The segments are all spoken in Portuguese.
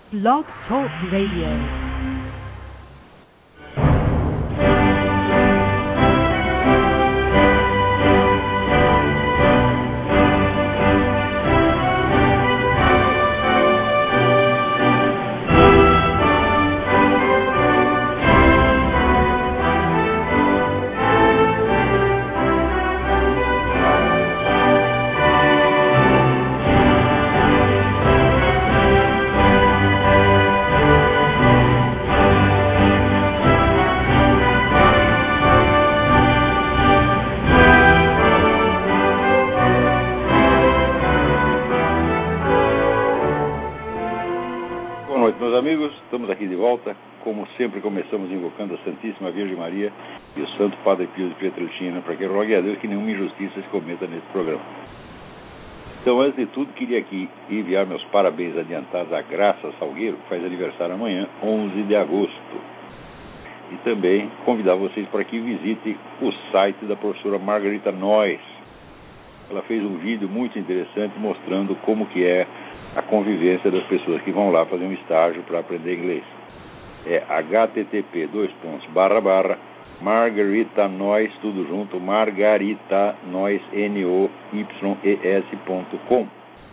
Blog Talk Radio. Sempre começamos invocando a Santíssima Virgem Maria e o Santo Padre Pio de Pietrelcina para que rogue a Deus que nenhuma injustiça se cometa nesse programa. Então, antes de tudo, queria aqui enviar meus parabéns adiantados à Graça Salgueiro, que faz aniversário amanhã, 11 de agosto. E também convidar vocês para que visitem o site da professora Margarita Noyes. Ela fez um vídeo muito interessante mostrando como que é a convivência das pessoas que vão lá fazer um estágio para aprender inglês. É http:// Noyes, tudo junto, margaritanoyes.com.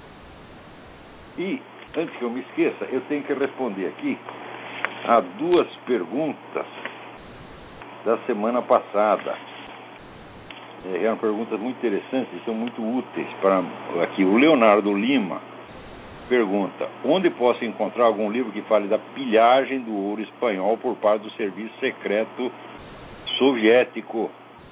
E, antes que eu me esqueça, eu tenho que responder aqui a duas perguntas da semana passada. Eram perguntas muito interessantes e são muito úteis para aqui. O Leonardo Lima pergunta: onde posso encontrar algum livro que fale da pilhagem do ouro espanhol por parte do serviço secreto soviético?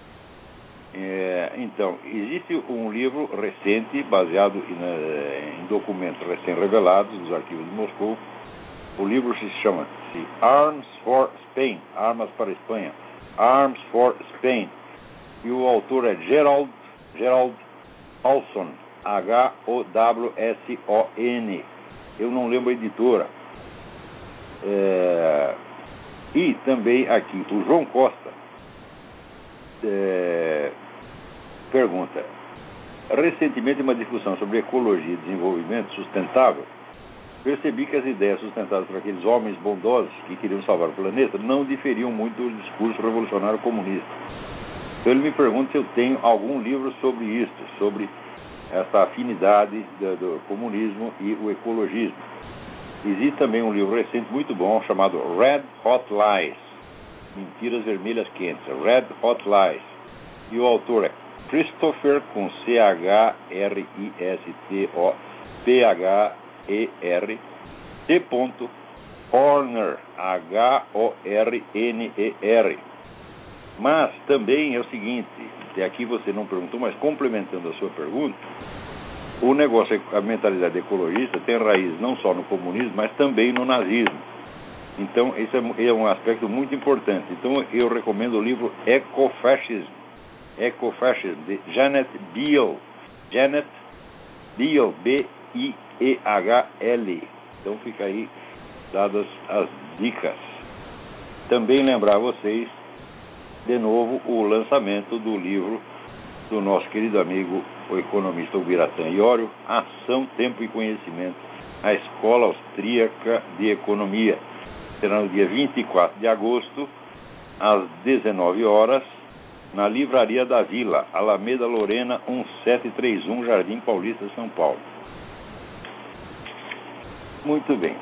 Então, existe um livro recente, baseado em documentos recém-revelados dos arquivos de Moscou. O livro se chama Arms for Spain, Armas para a Espanha, Arms for Spain. E o autor é Gerald Howson, Howson. Eu não lembro a editora. E também aqui, o João Costa pergunta: recentemente, em uma discussão sobre ecologia e desenvolvimento sustentável, percebi que as ideias sustentadas por aqueles homens bondosos que queriam salvar o planeta não diferiam muito do discurso revolucionário comunista. Então ele me pergunta se eu tenho algum livro sobre isso, sobre essa afinidade do comunismo e o ecologismo. Existe também um livro recente muito bom chamado Red Hot Lies, Mentiras Vermelhas Quentes, Red Hot Lies. E o autor é Christopher, com CHRISTOPHER, T. Horner, HORNER. Mas também é o seguinte, e aqui você não perguntou, mas complementando a sua pergunta, o negócio, a mentalidade ecologista tem raiz não só no comunismo, mas também no nazismo. Então, esse é um aspecto muito importante. Então, eu recomendo o livro Ecofascism, de Janet Biehl. Janet Biehl, B-I-E-H-L. Então, fica aí dadas as dicas. Também lembrar a vocês, de novo, o lançamento do livro do nosso querido amigo, o economista Ubiratã Iorio, Ação, Tempo e Conhecimento, a Escola Austríaca de Economia. Será no dia 24 de agosto, às 19 horas, na Livraria da Vila, Alameda Lorena, 1731, Jardim Paulista, São Paulo. Muito bem.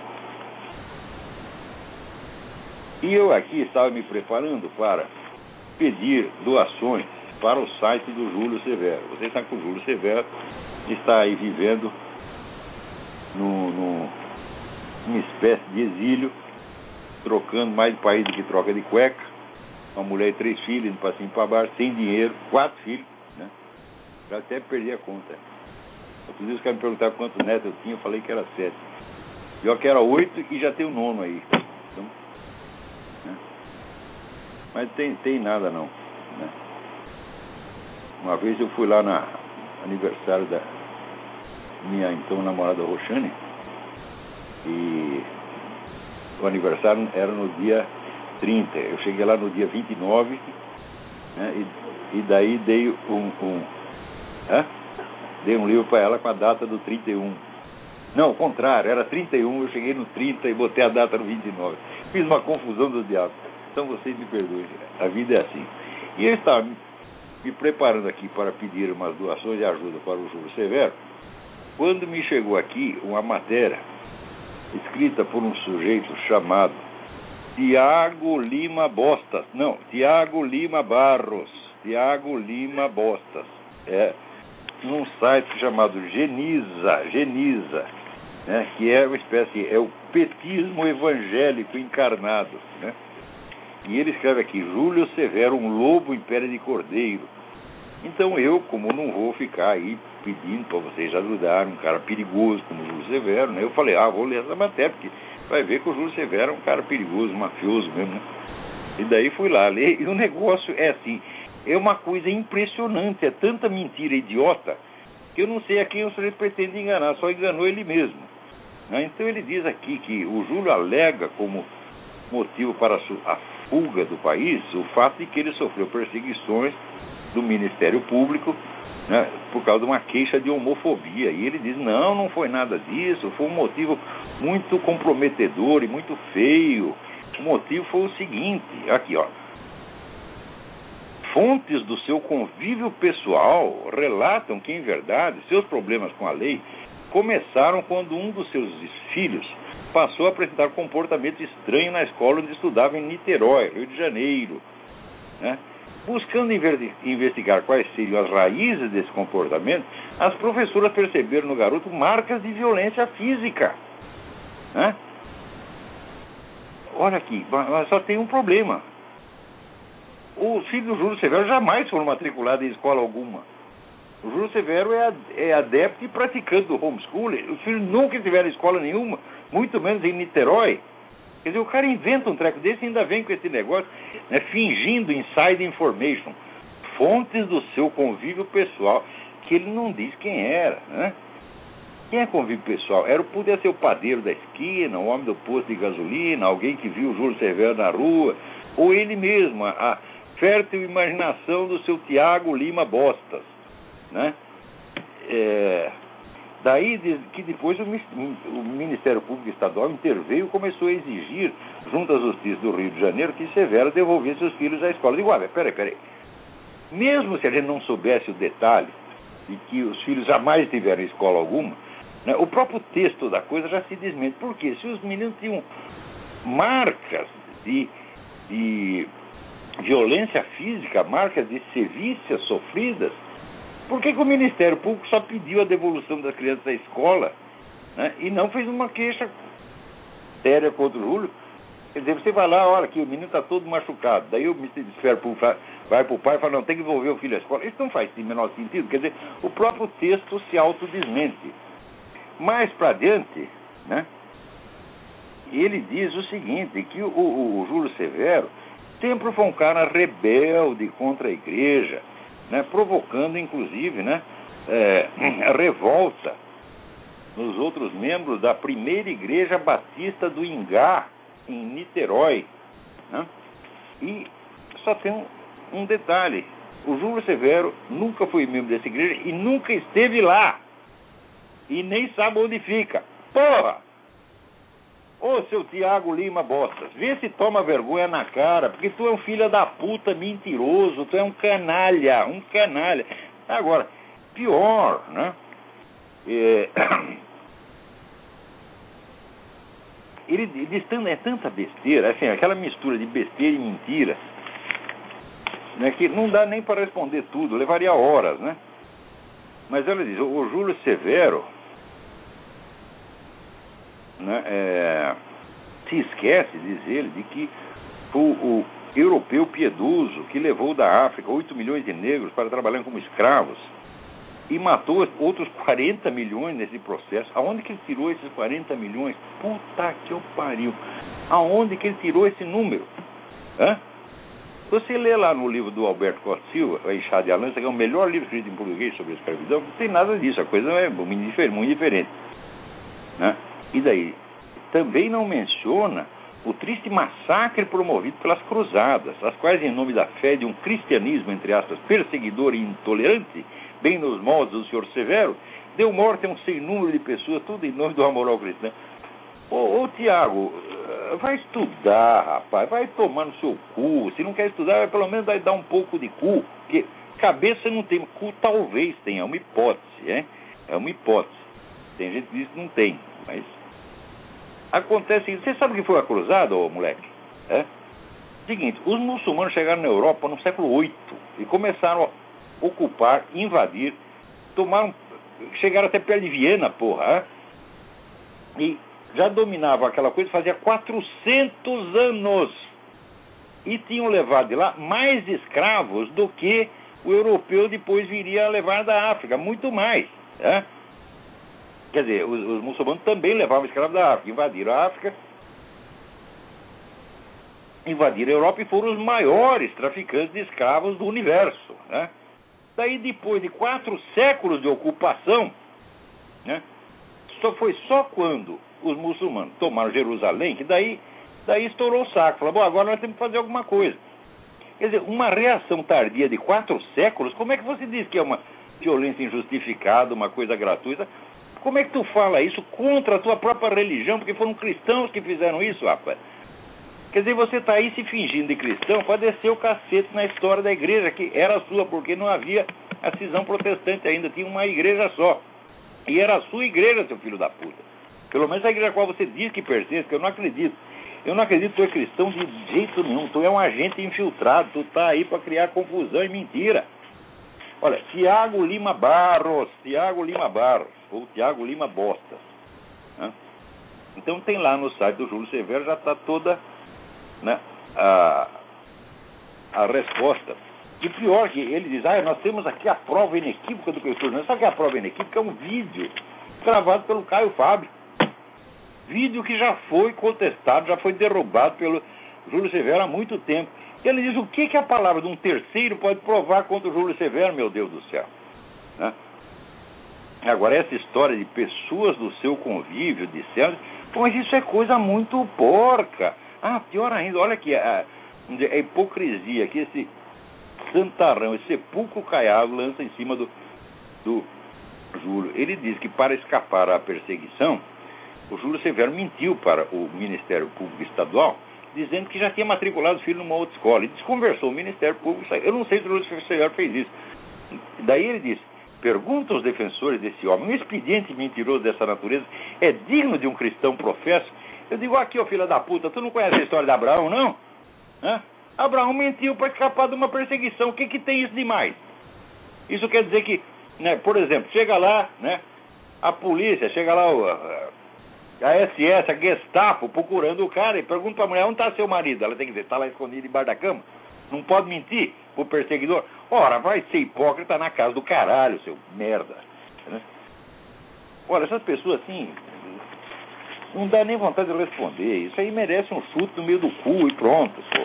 E eu aqui estava me preparando para pedir doações para o site do Júlio Severo. Você está com o Júlio Severo, está aí vivendo numa espécie de exílio, trocando mais de país do que troca de cueca, uma mulher e 3 filhos, indo para cima e para baixo, sem dinheiro, 4 filhos, né? Já até perdi a conta. Outro dia os caras me perguntaram quantos netos eu tinha, eu falei que era 7. Eu que era 8 e já tem o 9º aí. Então, né? Mas tem nada não, né? Uma vez eu fui lá no aniversário da minha então namorada Roxane, e o aniversário era no dia 30. Eu cheguei lá no dia 29, né, e daí dei um livro para ela com a data do 31. Não, o contrário, era 31, eu cheguei no 30 e botei a data no 29. Fiz uma confusão dos diabos. Então vocês me perdoem, a vida é assim. E eu estava me preparando aqui para pedir umas doações de ajuda para o Júlio Severo, quando me chegou aqui uma matéria escrita por um sujeito chamado Tiago Lima Bostas. Não, Tiago Lima Barros. Tiago Lima Bostas. Num site chamado Geniza, né, que é uma espécie, é o petismo evangélico encarnado, né? E ele escreve aqui, Júlio Severo, um lobo em pele de cordeiro. Então eu, como não vou ficar aí pedindo para vocês ajudarem um cara perigoso como o Júlio Severo, né? Eu falei, vou ler essa matéria, porque vai ver que o Júlio Severo é um cara perigoso, mafioso mesmo, né? E daí fui lá ler, e o negócio é assim, é uma coisa impressionante, é tanta mentira idiota, que eu não sei a quem o sujeito pretende enganar, só enganou ele mesmo, né? Então ele diz aqui que o Júlio alega como motivo para a fuga do país o fato de que ele sofreu perseguições do Ministério Público, né, por causa de uma queixa de homofobia. E ele diz, não foi nada disso, foi um motivo muito comprometedor e muito feio. O motivo foi o seguinte, aqui ó, fontes do seu convívio pessoal relatam que, em verdade, seus problemas com a lei começaram quando um dos seus filhos passou a apresentar comportamento estranho na escola onde estudava em Niterói, Rio de Janeiro, né? Buscando investigar quais seriam as raízes desse comportamento, as professoras perceberam no garoto marcas de violência física, né? Olha aqui, mas só tem um problema. Os filhos do Júlio Severo jamais foram matriculados em escola alguma. O Júlio Severo é adepto e praticante do homeschooling. Os filhos nunca tiveram escola nenhuma, muito menos em Niterói. Quer dizer, o cara inventa um treco desse e ainda vem com esse negócio, né, fingindo inside information, fontes do seu convívio pessoal, que ele não diz quem era, né? Quem é convívio pessoal? Podia ser o padeiro da esquina, o homem do posto de gasolina, alguém que viu o Júlio Severo na rua, ou ele mesmo, a fértil imaginação do seu Tiago Lima Bostas, né? Daí que depois o Ministério Público Estadual interveio e começou a exigir, junto à Justiça do Rio de Janeiro, que Severo devolvesse seus filhos à escola. Eu digo, peraí. Mesmo se a gente não soubesse o detalhe de que os filhos jamais tiveram escola alguma, né, o próprio texto da coisa já se desmente. Por quê? Se os meninos tinham marcas de violência física, marcas de sevícias sofridas, por que o Ministério Público só pediu a devolução das crianças à escola, né, e não fez uma queixa séria contra o Júlio? Quer dizer, você vai lá, olha que o menino está todo machucado. Daí o Ministério Público vai para o pai e fala, não, tem que devolver o filho à escola. Isso não faz o menor sentido. Quer dizer, o próprio texto se autodesmente. Mais para adiante, né, ele diz o seguinte, que o Júlio Severo sempre foi um cara rebelde contra a igreja, né, provocando, inclusive, né, a revolta nos outros membros da primeira igreja batista do Ingá, em Niterói, né? E só tem um detalhe, o Júlio Severo nunca foi membro dessa igreja e nunca esteve lá, e nem sabe onde fica. Porra! Ô, seu Tiago Lima Bostas, vê se toma vergonha na cara, porque tu é um filho da puta mentiroso, tu é um canalha. Agora, pior, né? Ele diz tanta besteira, assim, aquela mistura de besteira e mentira, né, que não dá nem para responder tudo, levaria horas, né? Mas ela diz, o Júlio Severo, né, se esquece, diz ele, de que o europeu piedoso que levou da África 8 milhões de negros para trabalhar como escravos e matou outros 40 milhões nesse processo. Aonde que ele tirou esses 40 milhões? Puta que eu pariu! Aonde que ele tirou esse número? Você lê lá no livro do Alberto Costa Silva, A Enxada de Alança, que é o melhor livro escrito em português sobre a escravidão, não tem nada disso, a coisa é muito diferente, né? E daí, também não menciona o triste massacre promovido pelas cruzadas, as quais, em nome da fé de um cristianismo, entre aspas, perseguidor e intolerante, bem nos moldes do senhor Severo, deu morte a um sem número de pessoas, tudo em nome do amor ao cristão. Ô Tiago, vai estudar, rapaz, vai tomar no seu cu. Se não quer estudar, pelo menos vai dar um pouco de cu, porque cabeça não tem, cu talvez tenha, é uma hipótese, hein? É uma hipótese. Tem gente que diz que não tem, mas acontece isso. Você sabe o que foi a cruzada, ô moleque? Seguinte, os muçulmanos chegaram na Europa no século VIII e começaram a ocupar, invadir, chegaram até perto de Viena, porra, e já dominavam aquela coisa fazia 400 anos e tinham levado de lá mais escravos do que o europeu depois viria a levar da África, muito mais, Quer dizer, os muçulmanos também levavam escravos da África, invadiram a África, invadiram a Europa e foram os maiores traficantes de escravos do universo, Daí, depois de 4 séculos de ocupação, foi só quando os muçulmanos tomaram Jerusalém que daí estourou o saco. Falaram, bom, agora nós temos que fazer alguma coisa. Quer dizer, uma reação tardia de 4 séculos, como é que você diz que é uma violência injustificada, uma coisa gratuita? Como é que tu fala isso contra a tua própria religião? Porque foram cristãos que fizeram isso, rapaz. Quer dizer, você está aí se fingindo de cristão para descer o cacete na história da igreja, que era sua, porque não havia a cisão protestante ainda, tinha uma igreja só. E era a sua igreja, seu filho da puta. Pelo menos a igreja a qual você diz que pertence, que eu não acredito. Eu não acredito que tu é cristão de jeito nenhum. Tu é um agente infiltrado, tu está aí para criar confusão e mentira. Olha, Tiago Lima Barros, ou Tiago Lima Bostas. Então tem lá no site do Júlio Severo, já está toda a resposta. E pior que ele diz, nós temos aqui a prova inequívoca do que eu estou dizendo. Sabe o que é a prova inequívoca? É um vídeo gravado pelo Caio Fábio. Vídeo que já foi contestado, já foi derrubado pelo Júlio Severo há muito tempo. Ele diz, o que a palavra de um terceiro pode provar contra o Júlio Severo, meu Deus do céu? Agora, essa história de pessoas do seu convívio, disseram, mas isso é coisa muito porca. Pior ainda, olha aqui, a hipocrisia que esse santarrão, esse sepulcro caiado lança em cima do Júlio. Ele diz que para escapar à perseguição, o Júlio Severo mentiu para o Ministério Público Estadual, dizendo que já tinha matriculado o filho numa outra escola. E desconversou o Ministério Público. Eu não sei se o Júlio Severo fez isso. Daí ele disse, pergunta aos defensores desse homem, um expediente mentiroso dessa natureza é digno de um cristão professo? Eu digo, aqui, ô filha da puta, tu não conhece a história de Abraão, não? Abraão mentiu para escapar de uma perseguição. O que tem isso de mais? Isso quer dizer que, por exemplo, chega lá, a polícia, chega lá a SS, a Gestapo, procurando o cara e pergunta para a mulher, onde está seu marido? Ela tem que dizer, está lá escondido debaixo da cama. Não pode mentir pro perseguidor. Ora, vai ser hipócrita na casa do caralho, seu merda. Olha, essas pessoas assim, não dá nem vontade de responder. Isso aí merece um chute no meio do cu e pronto, pô.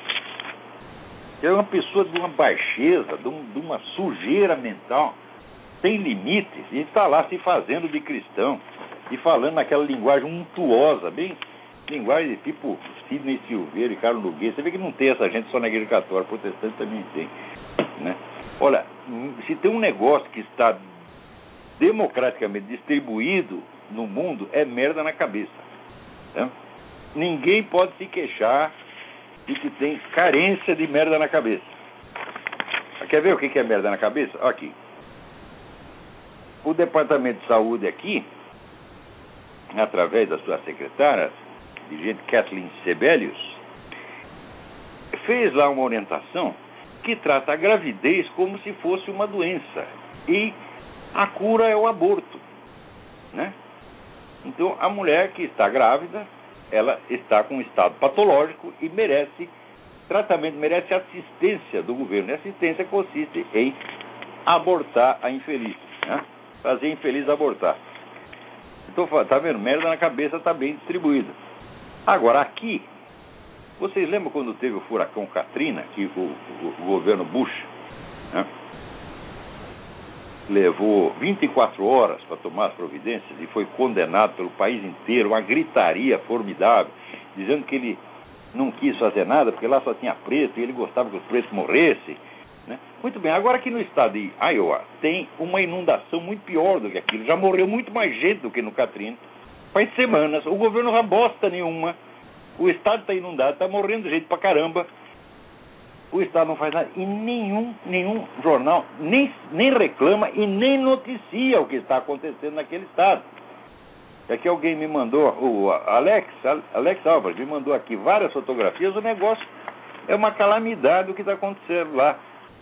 É uma pessoa de uma baixeza, de uma sujeira mental, sem limites, e está lá se fazendo de cristão e falando naquela linguagem untuosa, bem linguagem de tipo Sidney Silveira e Carlos Nogueira. Você vê que não tem essa gente só na igreja católica, protestante também tem, Olha, se tem um negócio que está democraticamente distribuído no mundo, é merda na cabeça. Ninguém pode se queixar de que tem carência de merda na cabeça. Quer ver o que é merda na cabeça? Aqui. O Departamento de Saúde aqui, através das suas secretárias, dirigente Kathleen Sebelius, fez lá uma orientação que trata a gravidez como se fosse uma doença. E a cura é o aborto. Então, a mulher que está grávida, ela está com um estado patológico e merece tratamento, merece assistência do governo. E assistência consiste em abortar a infeliz, fazer a infeliz abortar. Então, tá vendo? Merda na cabeça está bem distribuída. Agora, aqui, vocês lembram quando teve o furacão Katrina, que o governo Bush levou 24 horas para tomar as providências e foi condenado pelo país inteiro, uma gritaria formidável, dizendo que ele não quis fazer nada porque lá só tinha preto e ele gostava que os pretos morressem. né? Muito bem, agora aqui no estado de Iowa tem uma inundação muito pior do que aquilo. Já morreu muito mais gente do que no Katrina. Faz semanas, o governo não faz bosta nenhuma. O estado está inundado, está morrendo gente pra caramba. O estado não faz nada. E nenhum jornal nem reclama e nem noticia o que está acontecendo naquele estado. Aqui alguém me mandou, o Alex Álvares me mandou aqui várias fotografias. O negócio é uma calamidade o que está acontecendo lá.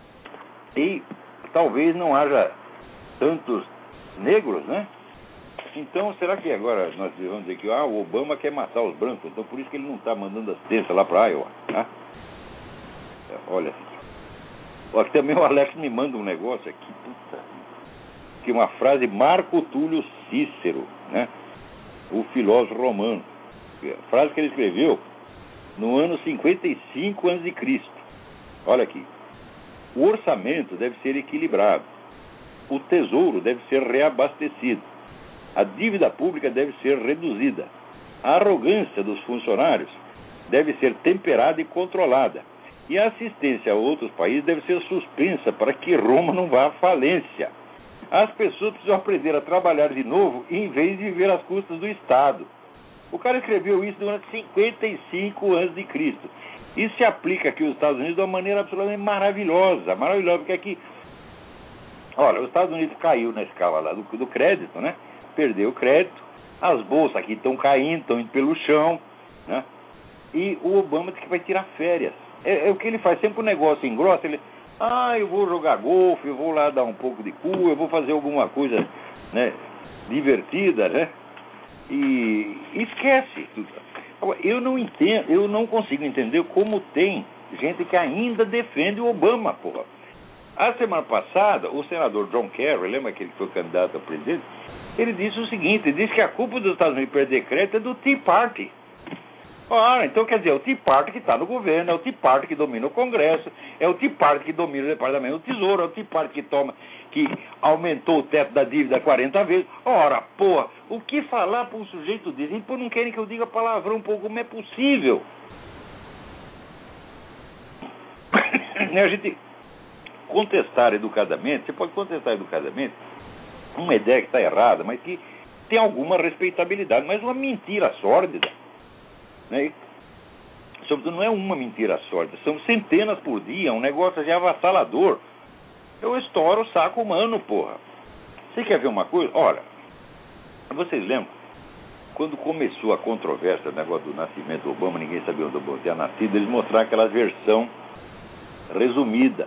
E talvez não haja tantos negros, né? Então, será que agora nós vamos dizer que o Obama quer matar os brancos? Então, por isso que ele não está mandando assistência lá para Iowa, né? Olha, aqui também o Alex me manda um negócio aqui, que uma frase de Marco Túlio Cícero, né? O filósofo romano. A frase que ele escreveu no ano 55 a.C. Olha aqui. O orçamento deve ser equilibrado. O tesouro deve ser reabastecido. A dívida pública deve ser reduzida. A arrogância dos funcionários deve ser temperada e controlada. E a assistência a outros países deve ser suspensa para que Roma não vá à falência. As pessoas precisam aprender a trabalhar de novo em vez de viver às custas do Estado. O cara escreveu isso no ano 55 a.C. Isso se aplica aqui aos Estados Unidos de uma maneira absolutamente maravilhosa, porque aqui, olha, os Estados Unidos caiu na escala lá do crédito, né? Perdeu o crédito, as bolsas aqui estão caindo, estão indo pelo chão, né? E o Obama diz que vai tirar férias. É o que ele faz, sempre um negócio engrossa, ele, eu vou jogar golfe, eu vou lá dar um pouco de cu, eu vou fazer alguma coisa, né, divertida, né? E esquece tudo. Eu não entendo, eu não consigo entender como tem gente que ainda defende o Obama, porra. A semana passada, o senador John Kerry, lembra aquele que foi candidato a presidente? Ele disse o seguinte, ele disse que a culpa dos Estados Unidos perder crédito é do Tea Party. Então quer dizer, é o Tea Party que está no governo, é o Tea Party que domina o Congresso, é o Tea Party que domina o Departamento do Tesouro, é o Tea Party que aumentou o teto da dívida 40 vezes. Ora, porra, o que falar para um sujeito desse? Eles não querem que eu diga palavrão, como é possível? A gente contestar educadamente, você pode contestar educadamente uma ideia que está errada, mas que tem alguma respeitabilidade, mas uma mentira sórdida, né? Sobretudo não é uma mentira sórdida, são centenas por dia, um negócio assim avassalador. Eu estouro o saco humano, porra. Você quer ver uma coisa? Olha, vocês lembram? Quando começou a controvérsia, o negócio do nascimento do Obama, ninguém sabia onde o Obama tinha nascido, eles mostraram aquela versão resumida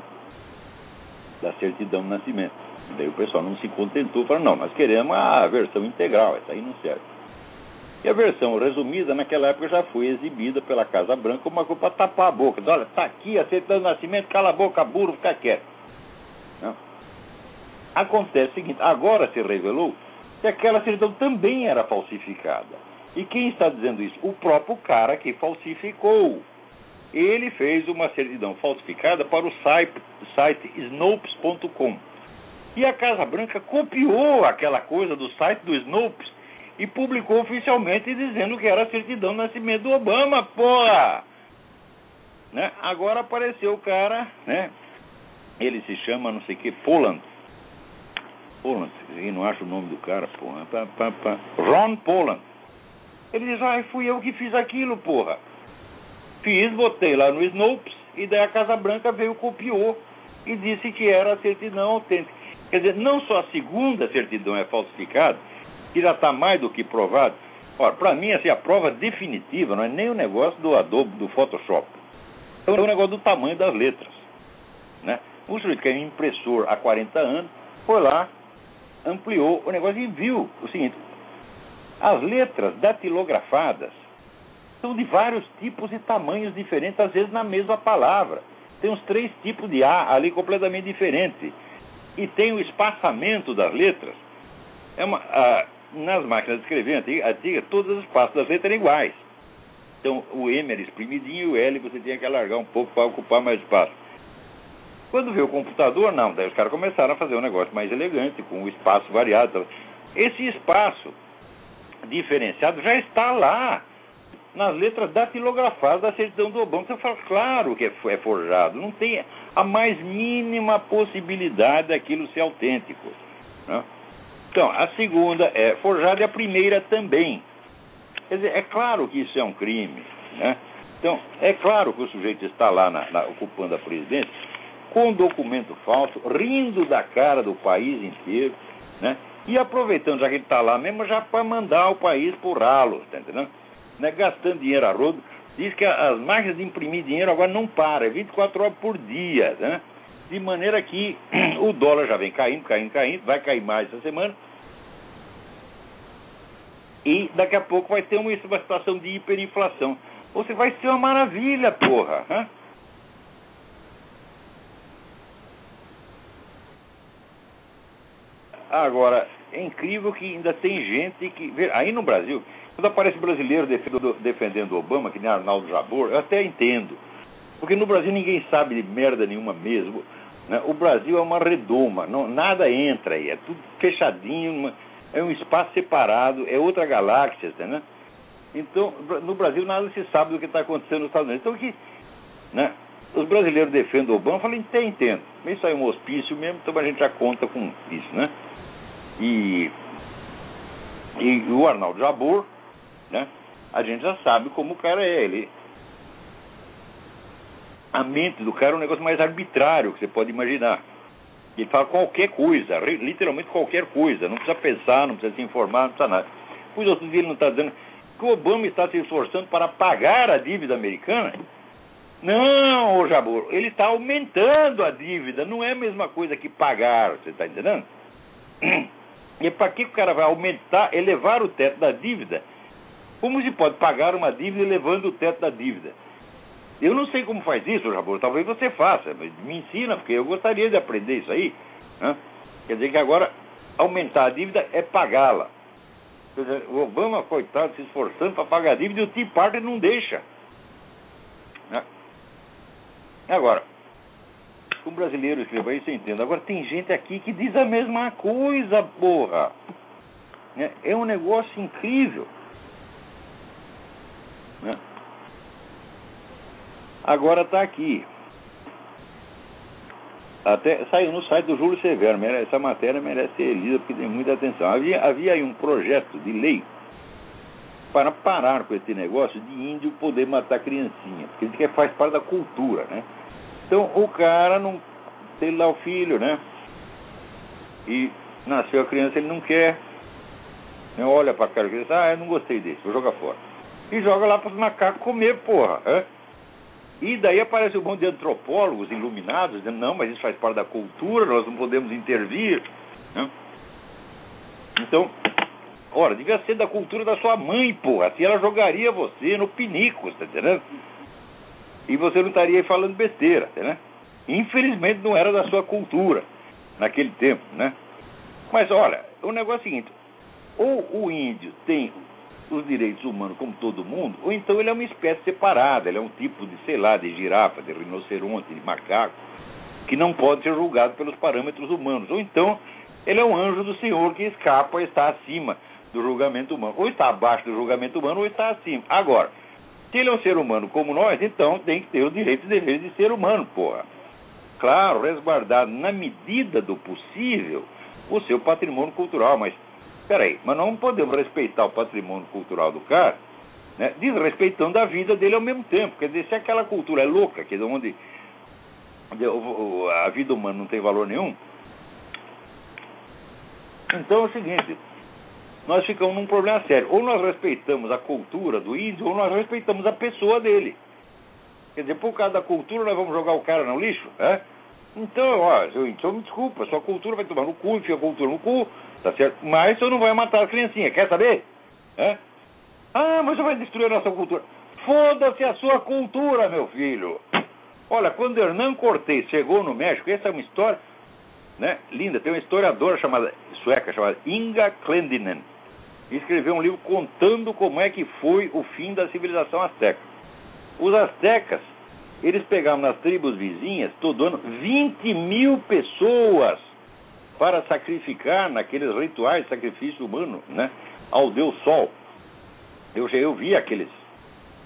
da certidão de nascimento. Daí o pessoal não se contentou, falou, não, nós queremos a versão integral, essa aí não serve. E a versão resumida, naquela época, já foi exibida pela Casa Branca como uma coisa para tapar a boca. Olha, está aqui a certidão de nascimento, cala a boca, burro, fica quieto. Não. Acontece o seguinte, agora se revelou que aquela certidão também era falsificada. E quem está dizendo isso? O próprio cara que falsificou. Ele fez uma certidão falsificada para o site Snopes.com. E a Casa Branca copiou aquela coisa do site do Snopes e publicou oficialmente dizendo que era a certidão de nascimento do Obama, porra! Né? Agora apareceu o cara, né? Ele se chama não sei o que, Poland, eu não acho o nome do cara, porra. Ron Poland. Ele diz, fui eu que fiz aquilo, porra. Fiz, botei lá no Snopes, e daí a Casa Branca veio, copiou, e disse que era a certidão autêntica. Quer dizer, não só a segunda certidão é falsificada, que já está mais do que provado. Ora, para mim, assim, a prova definitiva não é nem o negócio do Adobe, do Photoshop. É o negócio do tamanho das letras, né? O sujeito que é impressor há 40 anos, foi lá, ampliou o negócio e viu o seguinte, as letras datilografadas são de vários tipos e tamanhos diferentes, às vezes na mesma palavra. Tem uns 3 tipos de A ali completamente diferentes. E tem o espaçamento das letras. Nas máquinas de escrever antigas, todos os espaços das letras eram iguais. Então, o M era espremidinho e o L você tinha que alargar um pouco para ocupar mais espaço. Quando veio o computador, não. Daí os caras começaram a fazer um negócio mais elegante, com o espaço variado. Esse espaço diferenciado já está lá. nas letras datilografadas da certidão do Obama. Você fala, claro que é forjado. Não tem a mais mínima possibilidade daquilo ser autêntico, né? Então, a segunda é forjada e a primeira também. Quer dizer, é claro que isso é um crime, né? Então, é claro que o sujeito está lá ocupando a presidência com documento falso, rindo da cara do país inteiro, né? E aproveitando, já que ele está lá mesmo, já para mandar o país por ralo, tá entendendo? Né? Gastando dinheiro a rodo. Diz que as máquinas de imprimir dinheiro agora não param, é 24 horas por dia, né? De maneira que o dólar já vem caindo, vai cair mais essa semana. E daqui a pouco vai ter uma situação de hiperinflação. Você vai ser uma maravilha, porra, né? Agora, é incrível que ainda tem gente que... Aí no Brasil, quando aparece brasileiro defendendo o Obama, que nem Arnaldo Jabor, eu até entendo. Porque no Brasil ninguém sabe de merda nenhuma mesmo, né? O Brasil é uma redoma, nada entra aí, é tudo fechadinho, é um espaço separado, é outra galáxia, né? Então, no Brasil nada se sabe do que está acontecendo nos Estados Unidos. Então, né, os brasileiros defendem o Obama, eu falei, entendo. Isso aí é um hospício mesmo, então a gente já conta com isso, né? E o Arnaldo Jabor, né? A gente já sabe como o cara é. A mente do cara é um negócio mais arbitrário que você pode imaginar. Ele fala qualquer coisa, literalmente qualquer coisa. Não precisa pensar, não precisa se informar, não precisa nada. Pois outro dia ele não está dizendo que o Obama está se esforçando para pagar a dívida americana. Não, ô Jabor, ele está aumentando a dívida. Não é a mesma coisa que pagar, você está entendendo? E para que o cara vai elevar o teto da dívida? Como se pode pagar uma dívida elevando o teto da dívida? Eu não sei como faz isso, Jabor. Talvez você faça, mas me ensina, porque eu gostaria de aprender isso aí, né? Quer dizer que agora aumentar a dívida é pagá-la. Quer dizer, o Obama, coitado, se esforçando para pagar a dívida e o Tea Party não deixa, né? Agora, o brasileiro escreva isso, eu entendo. Agora tem gente aqui que diz a mesma coisa, porra. É um negócio incrível, né? Agora está aqui. Até saiu no site do Júlio Severo. Essa matéria merece ser lida porque tem muita atenção. Havia aí um projeto de lei para parar com esse negócio de índio poder matar criancinha. Porque ele diz que faz parte da cultura, né? Então o cara não tem lá o filho, né? E nasceu a criança, ele não quer. Olha para a cara e diz, eu não gostei desse, vou jogar fora. E joga lá para os macacos comer, porra, né? E daí aparece um monte de antropólogos iluminados dizendo, não, mas isso faz parte da cultura, nós não podemos intervir, né? Então, ora, devia ser da cultura da sua mãe, porra. Assim ela jogaria você no pinico, tá entendendo? E você não estaria aí falando besteira, né? Infelizmente não era da sua cultura naquele tempo, né? Mas olha, o negócio é o seguinte, ou o índio tem os direitos humanos como todo mundo, ou então ele é uma espécie separada, ele é um tipo de, sei lá, de girafa, de rinoceronte, de macaco, que não pode ser julgado pelos parâmetros humanos, ou então ele é um anjo do Senhor que escapa e está acima do julgamento humano, ou está abaixo do julgamento humano, ou está acima. Agora, se ele é um ser humano como nós, então tem que ter os direitos e deveres de ser humano, porra. Claro, resguardado na medida do possível o seu patrimônio cultural, mas peraí, mas não podemos respeitar o patrimônio cultural do cara, né, desrespeitando a vida dele ao mesmo tempo. Quer dizer, se aquela cultura é louca, que é onde a vida humana não tem valor nenhum, então é o seguinte, nós ficamos num problema sério. Ou nós respeitamos a cultura do índio, ou nós respeitamos a pessoa dele. Quer dizer, por causa da cultura, nós vamos jogar o cara no lixo, né? Então, ó, seu índio, me desculpa, sua cultura vai tomar no cu, enfia a cultura no cu, tá certo? Mas você não vai matar as criancinhas, quer saber? É? Mas você vai destruir a nossa cultura. Foda-se a sua cultura, meu filho. Olha, quando Hernán Cortés chegou no México, essa é uma história, né, linda. Tem uma historiadora sueca chamada Inga Clendinen, que escreveu um livro contando como é que foi o fim da civilização azteca. Os aztecas, eles pegavam nas tribos vizinhas, todo ano, 20 mil pessoas para sacrificar naqueles rituais de sacrifício humano, né, ao Deus Sol. Eu vi aqueles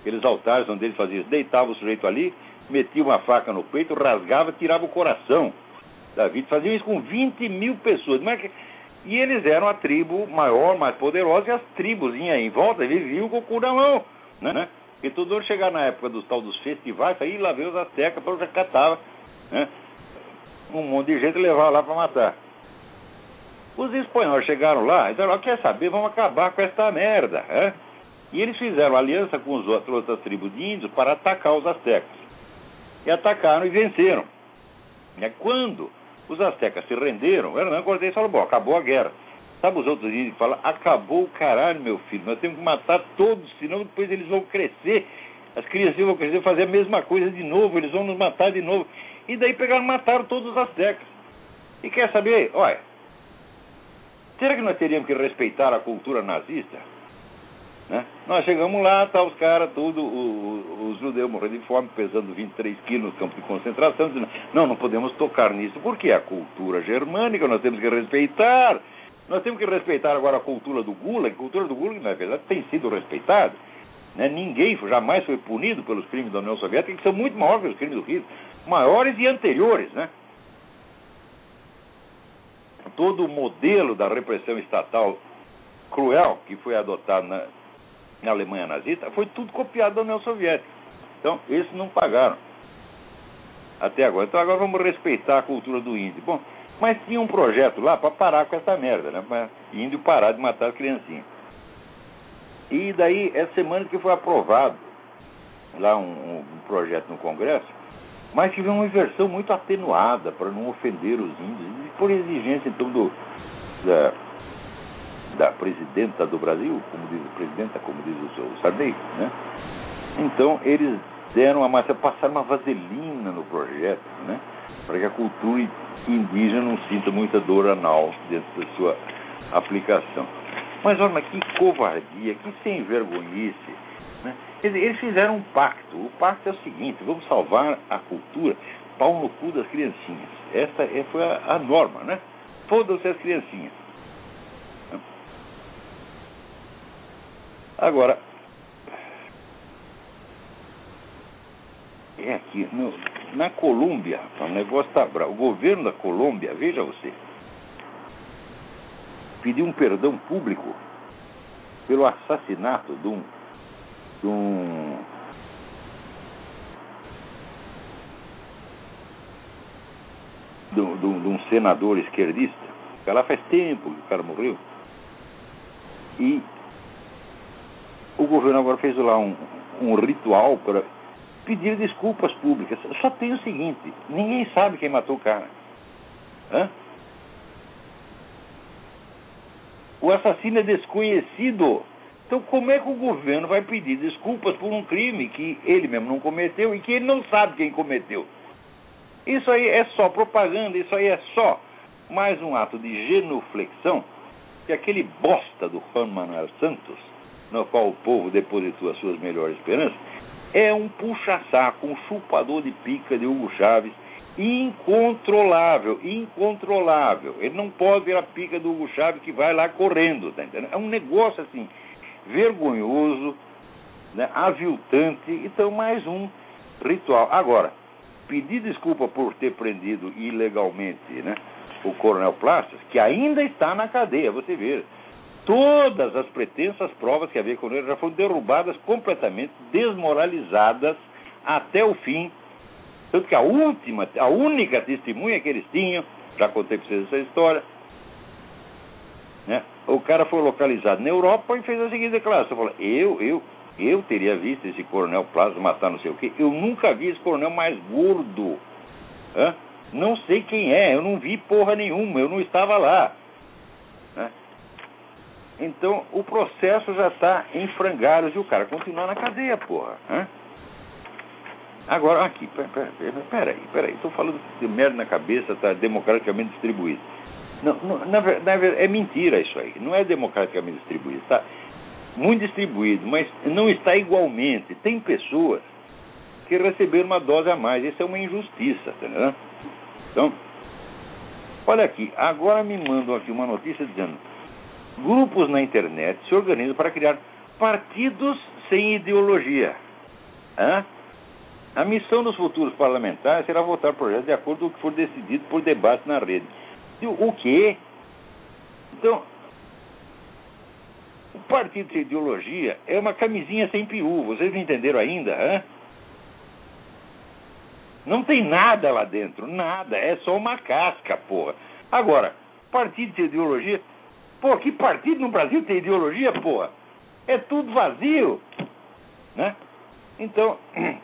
aqueles altares onde eles faziam isso. Deitava o sujeito ali, metia uma faca no peito, rasgava, tirava o coração da vítima. Faziam isso com 20 mil pessoas. E eles eram a tribo maior, mais poderosa, e as tribos em volta viviam com o cu na mão, né? E tudo ao chegar na época dos tal dos festivais, aí lá veio os astecas, já catava, né? Um monte de gente levava lá para matar. Os espanhóis chegaram lá e disseram, quer saber, vamos acabar com esta merda, né? E eles fizeram aliança com as outras tribos de índios para atacar os astecas. E atacaram e venceram. E quando os astecas se renderam, Hernán Cortés falou, bom, acabou a guerra. Sabe os outros índios que falam, acabou o caralho, meu filho, nós temos que matar todos, senão depois eles vão crescer, as crianças vão crescer, fazer a mesma coisa de novo, eles vão nos matar de novo. E daí pegaram e mataram todos os astecas. E quer saber, olha, será que nós teríamos que respeitar a cultura nazista? Né? Nós chegamos lá, tá os caras, tudo, os judeus morrendo de fome, pesando 23 quilos no campo de concentração, dizendo, não podemos tocar nisso, porque é a cultura germânica, nós temos que respeitar. Nós temos que respeitar agora a cultura do Gulag. A cultura do Gulag, na verdade, tem sido respeitada. Né? Ninguém jamais foi punido pelos crimes da União Soviética, que são muito maiores que os crimes do Hitler, maiores e anteriores, né? Todo o modelo da repressão estatal cruel que foi adotado na Alemanha nazista foi tudo copiado da União Soviética. Então, esses não pagaram até agora. Então, agora vamos respeitar a cultura do índio. Bom, mas tinha um projeto lá para parar com essa merda, né? Para índio parar de matar as criancinhas. E daí, essa semana que foi aprovado lá um projeto no Congresso, mas tive uma versão muito atenuada para não ofender os índios, e por exigência, então, da presidenta do Brasil, como diz o presidente, como diz o seu Sarney, né? Então, eles passaram uma vaselina no projeto, né? Para que a cultura indígena não sinta muita dor anal dentro da sua aplicação. Mas olha, que covardia, que sem vergonhice, né? Quer dizer, eles fizeram um pacto. O pacto é o seguinte, vamos salvar a cultura, pau no cu das criancinhas. Essa foi a norma, né? Fodam-se as criancinhas. Agora, aqui, na Colômbia, o negócio está bravo. O governo da Colômbia, veja você, pediu um perdão público pelo assassinato de um senador esquerdista. Que lá faz tempo que o cara morreu. E o governo agora fez lá um ritual para pedir desculpas públicas. Só tem o seguinte, ninguém sabe quem matou o cara. Hã? O assassino é desconhecido. Então como é que o governo vai pedir desculpas por um crime que ele mesmo não cometeu e que ele não sabe quem cometeu? Isso aí é só propaganda, isso aí é só mais um ato de genuflexão que aquele bosta do Juan Manuel Santos, no qual o povo depositou as suas melhores esperanças, é um puxa-saco, um chupador de pica de Hugo Chávez, incontrolável. Ele não pode ver a pica do Hugo Chávez que vai lá correndo, tá entendendo? É um negócio assim, vergonhoso, né, aviltante. Então, mais um ritual. Agora, pedir desculpa por ter prendido ilegalmente, né, o Coronel Plastas, que ainda está na cadeia, você vê. Todas as pretensas provas que havia com ele já foram derrubadas completamente, desmoralizadas até o fim. Tanto que a única testemunha que eles tinham, já contei para vocês essa história, né? O cara foi localizado na Europa e fez a seguinte declaração: falou, eu teria visto esse Coronel Plaza matar não sei o quê, eu nunca vi esse coronel mais gordo. Não sei quem é, eu não vi porra nenhuma, eu não estava lá. Né? Então, o processo já está em frangalhos e o cara continua na cadeia, porra. Agora, aqui, peraí, estou falando de merda na cabeça, está democraticamente distribuído. Não, na verdade, é mentira isso aí, não é democraticamente distribuído, está muito distribuído, mas não está igualmente. Tem pessoas que receberam uma dose a mais, isso é uma injustiça, tá entendendo? Então, olha aqui, agora me mandam aqui uma notícia dizendo: grupos na internet se organizam para criar partidos sem ideologia. A missão dos futuros parlamentares será votar projetos de acordo com o que for decidido por debate na rede. O quê? Então, o partido sem ideologia é uma camisinha sem peru. Vocês não entenderam ainda? Não tem nada lá dentro, nada. É só uma casca, porra. Agora, partido sem ideologia... Pô, que partido no Brasil tem ideologia, porra? É tudo vazio, né? Então...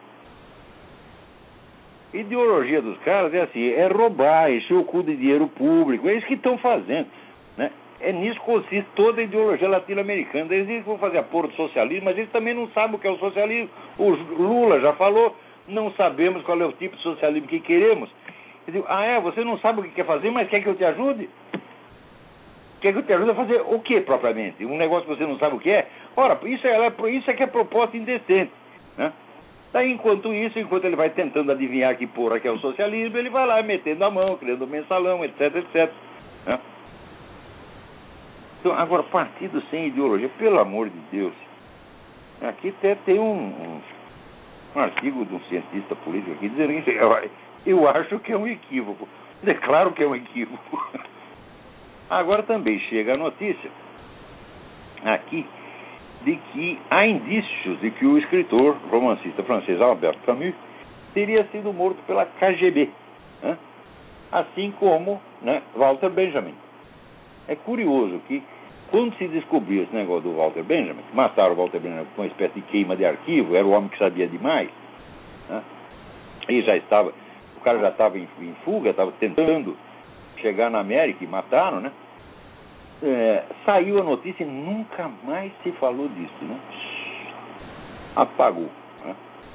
ideologia dos caras é assim, é roubar, encher o cu de dinheiro público, é isso que estão fazendo, né? É nisso que consiste toda a ideologia latino-americana. Eles dizem que vão fazer a porra do socialismo, mas eles também não sabem o que é o socialismo. O Lula já falou, não sabemos qual é o tipo de socialismo que queremos. Eu digo, você não sabe o que quer fazer, mas quer que eu te ajude? Quer que eu te ajude a fazer o que propriamente? Um negócio que você não sabe o que é? Ora, isso é que é proposta indecente, né? Daí, enquanto ele vai tentando adivinhar que porra que é o socialismo, ele vai lá metendo a mão, criando um mensalão, etc, etc. Né? Então, agora, partido sem ideologia, pelo amor de Deus. Aqui até tem um artigo de um cientista político aqui dizendo que eu acho que é um equívoco. É claro que é um equívoco. Agora também chega a notícia aqui de que há indícios de que o escritor romancista francês Albert Camus teria sido morto pela KGB, né? Assim como, né, Walter Benjamin. É curioso que, quando se descobriu esse negócio do Walter Benjamin, mataram o Walter Benjamin com uma espécie de queima de arquivo, era o homem que sabia demais, né? E o cara já estava em fuga, estava tentando chegar na América e mataram, né? Saiu a notícia e nunca mais se falou disso, né? Apagou, né?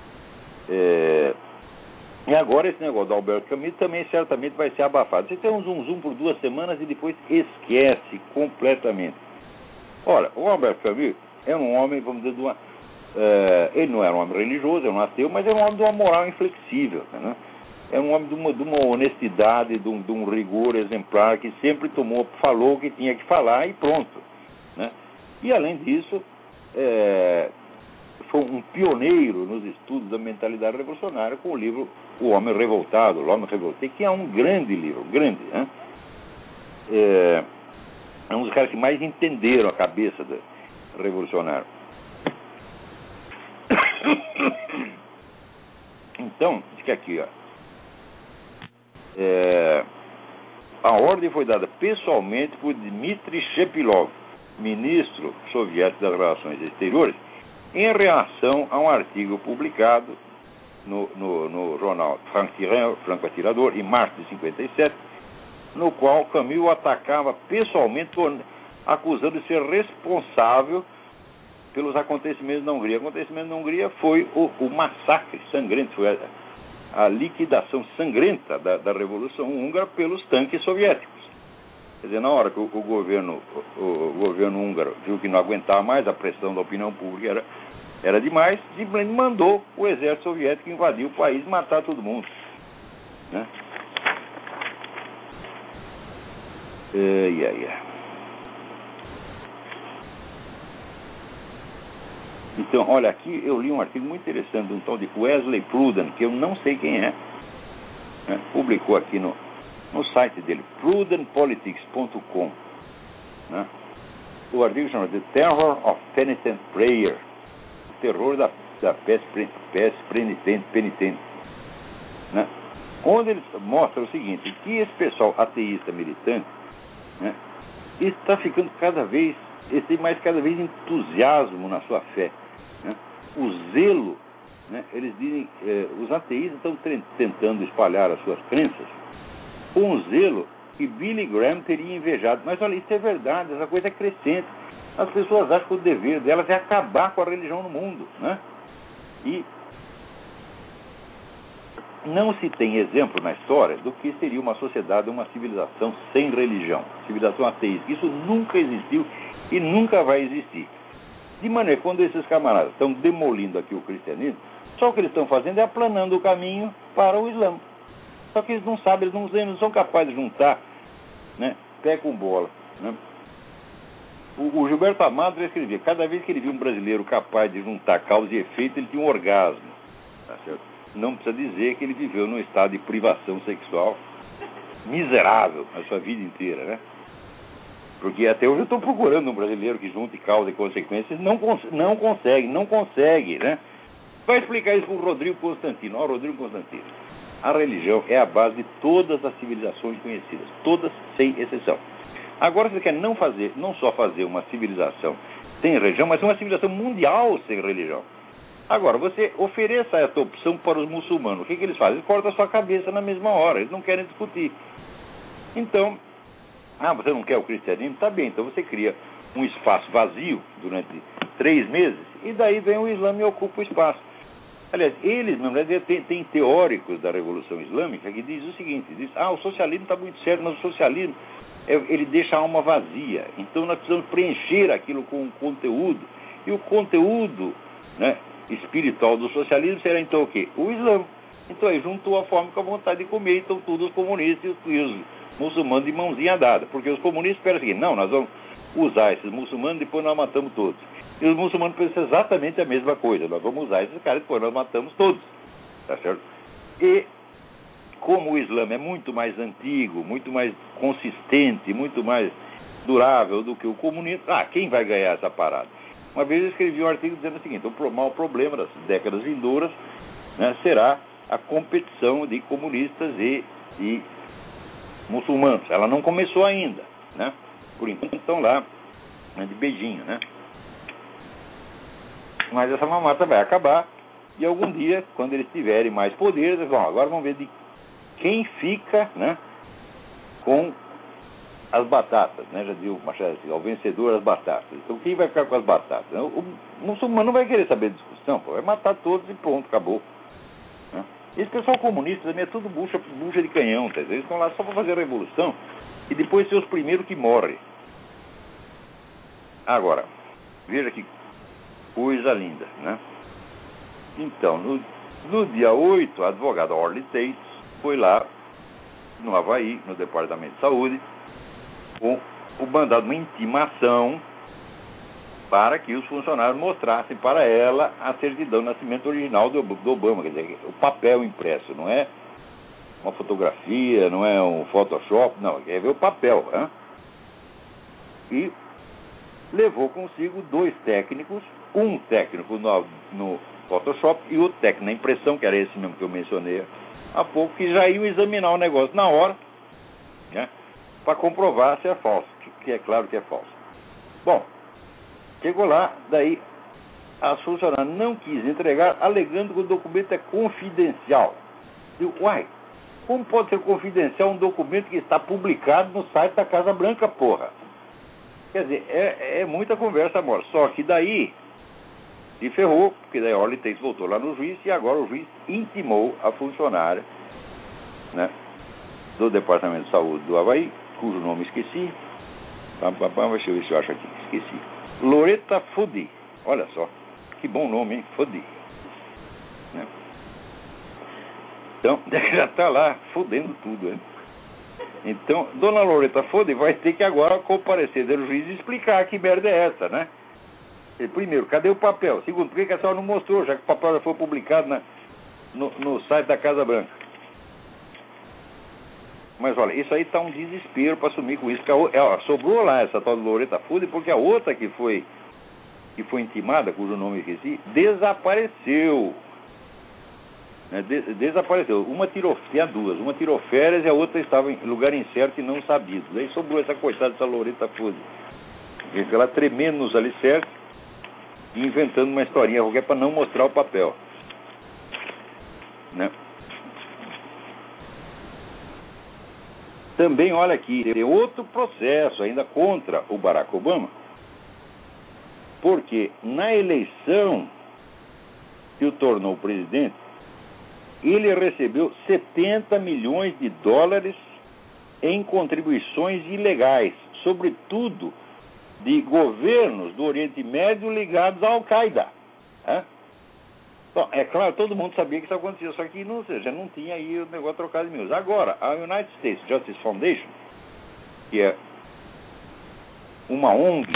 E agora esse negócio do Albert Camus também certamente vai ser abafado. Você tem um zoom por 2 semanas e depois esquece completamente. Ora, o Albert Camus é um homem, vamos dizer, ele não era um homem religioso, era um ateu, mas era um homem de uma moral inflexível, né? É um homem de uma honestidade, de um rigor exemplar, que sempre falou o que tinha que falar e pronto, né? E, além disso, foi um pioneiro nos estudos da mentalidade revolucionária com o livro O Homem Revoltado, L'Homme Révolté, que é um grande livro, grande, né? É um dos caras que mais entenderam a cabeça do revolucionário. Então, diz que aqui, a ordem foi dada pessoalmente por Dmitry Shepilov, ministro soviético das Relações Exteriores, em reação a um artigo publicado no jornal Franco Atirador, em março de 57, no qual Camus o atacava pessoalmente, acusando de ser responsável pelos acontecimentos na Hungria. O acontecimento na Hungria foi o massacre sangrento, foi a liquidação sangrenta da Revolução Húngara pelos tanques soviéticos. Quer dizer, na hora que o governo húngaro viu que não aguentava mais, a pressão da opinião pública era demais, simplesmente mandou o exército soviético invadir o país e matar todo mundo, né? Então, olha, aqui eu li um artigo muito interessante de um tal de Wesley Pruden, que eu não sei quem é, né? Publicou aqui no site dele, prudenpolitics.com, né? O artigo chama The Terror of Penitent Prayer, o terror da peça penitente, né? Onde eles mostram o seguinte, que esse pessoal ateísta militante, né, está ficando cada vez entusiasmo na sua fé, né? O zelo, né? Eles dizem, os ateístas estão tentando espalhar as suas crenças com um zelo que Billy Graham teria invejado. Mas olha, isso é verdade, essa coisa é crescente. As pessoas acham que o dever delas é acabar com a religião no mundo, né? E não se tem exemplo na história do que seria uma sociedade, uma civilização sem religião, civilização ateísta. Isso nunca existiu e nunca vai existir. De maneira que, quando esses camaradas estão demolindo aqui o cristianismo, só o que eles estão fazendo é aplanando o caminho para o Islã. Só que eles não sabem, eles não são capazes de juntar, né, pé com bola, né? O Gilberto Amado já escrevia, cada vez que ele via um brasileiro capaz de juntar causa e efeito, ele tinha um orgasmo. Tá certo? Não precisa dizer que ele viveu num estado de privação sexual miserável a sua vida inteira, né? Porque até hoje eu estou procurando um brasileiro que junte causa e consequências, não consegue, né? Vai explicar isso para o Rodrigo Constantino. Ó, Rodrigo Constantino, a religião é a base de todas as civilizações conhecidas, todas sem exceção. Agora você quer não só fazer uma civilização sem religião, mas uma civilização mundial sem religião. Agora, você ofereça essa opção para os muçulmanos. O que eles fazem? Eles cortam a sua cabeça na mesma hora, eles não querem discutir. Então, você não quer o cristianismo? Tá bem, então você cria um espaço vazio durante 3 meses e daí vem o Islã e ocupa o espaço. Aliás, eles, na verdade, tem teóricos da Revolução Islâmica que diz o seguinte, o socialismo está muito certo, mas o socialismo ele deixa a alma vazia. Então nós precisamos preencher aquilo com conteúdo. E o conteúdo, né, espiritual do socialismo será então o quê? O Islã. Então aí juntou a fome com a vontade de comer, então todos os comunistas e os muçulmanos de mãozinha dada. Porque os comunistas esperam o seguinte, não, nós vamos usar esses muçulmanos e depois nós matamos todos. E os muçulmanos pensam exatamente a mesma coisa. Nós vamos usar esses caras e depois nós matamos todos. Tá certo? E como o Islã é muito mais antigo, muito mais consistente, muito mais durável do que o comunismo, quem vai ganhar essa parada? Uma vez eu escrevi um artigo dizendo o seguinte, o maior problema das décadas vindouras, né, será a competição de comunistas e muçulmanos. Ela não começou ainda, né? Por enquanto estão lá, né, de beijinho, né? Mas essa mamata vai acabar e algum dia, quando eles tiverem mais poder, eles vão, agora vamos ver de quem fica, né, com as batatas, né? Já dizia o Machado assim, o vencedor das batatas. Então quem vai ficar com as batatas? O muçulmano não vai querer saber de discussão, vai matar todos e pronto, acabou. Né? Esse pessoal comunista também é tudo bucha de canhão, tá? Eles estão lá só para fazer a revolução e depois ser os primeiros que morrem. Agora, veja que coisa linda, né? Então, no dia 8, a advogada Orly Tate foi lá no Havaí, no Departamento de Saúde, com o mandado, uma intimação para que os funcionários mostrassem para ela a certidão de nascimento original do Obama, quer dizer, o papel impresso, não é uma fotografia, não é um Photoshop, não, quer ver o papel, né? E levou consigo 2 técnicos, um técnico no Photoshop e outro técnico na impressão, que era esse mesmo que eu mencionei há pouco, que já iam examinar o negócio na hora, né, para comprovar se é falso, que é claro que é falso. Bom, chegou lá, daí a funcionária não quis entregar, alegando que o documento é confidencial. Eu, como pode ser confidencial um documento que está publicado no site da Casa Branca, porra? Quer dizer, é muita conversa, amor. Só que daí se ferrou, porque daí a Orly Tate voltou lá no juiz e agora o juiz intimou a funcionária, né, do Departamento de Saúde do Havaí, cujo nome esqueci. Deixa eu ver se eu acho aqui. Esqueci. Loretta Fuddy. Olha só. Que bom nome, hein? Fuddy. Né? Então, já está lá fudendo tudo, hein? Então, dona Loretta Fuddy vai ter que agora comparecer do juiz e explicar que merda é essa, né? Primeiro, cadê o papel? Segundo, por que a senhora não mostrou, já que o papel já foi publicado no site da Casa Branca? Mas olha, isso aí está um desespero para assumir com isso. Porque sobrou lá essa tal de Loretta Fuddy, porque a outra que foi intimada, cujo nome eu esqueci, desapareceu. Né? Desapareceu. Tinha 2. Uma tirou férias e a outra estava em lugar incerto e não sabido. Daí sobrou essa coitada dessa Loretta Fuddy. Ela tremendo nos alicerces e inventando uma historinha qualquer para não mostrar o papel. Né? Também, olha aqui, tem outro processo ainda contra o Barack Obama, porque na eleição que o tornou presidente, ele recebeu 70 milhões de dólares em contribuições ilegais, sobretudo de governos do Oriente Médio ligados à Al-Qaeda. Bom, é claro, todo mundo sabia que isso acontecia, só que já não tinha aí o negócio trocado de miúdos. Agora, a United States Justice Foundation, que é uma ONG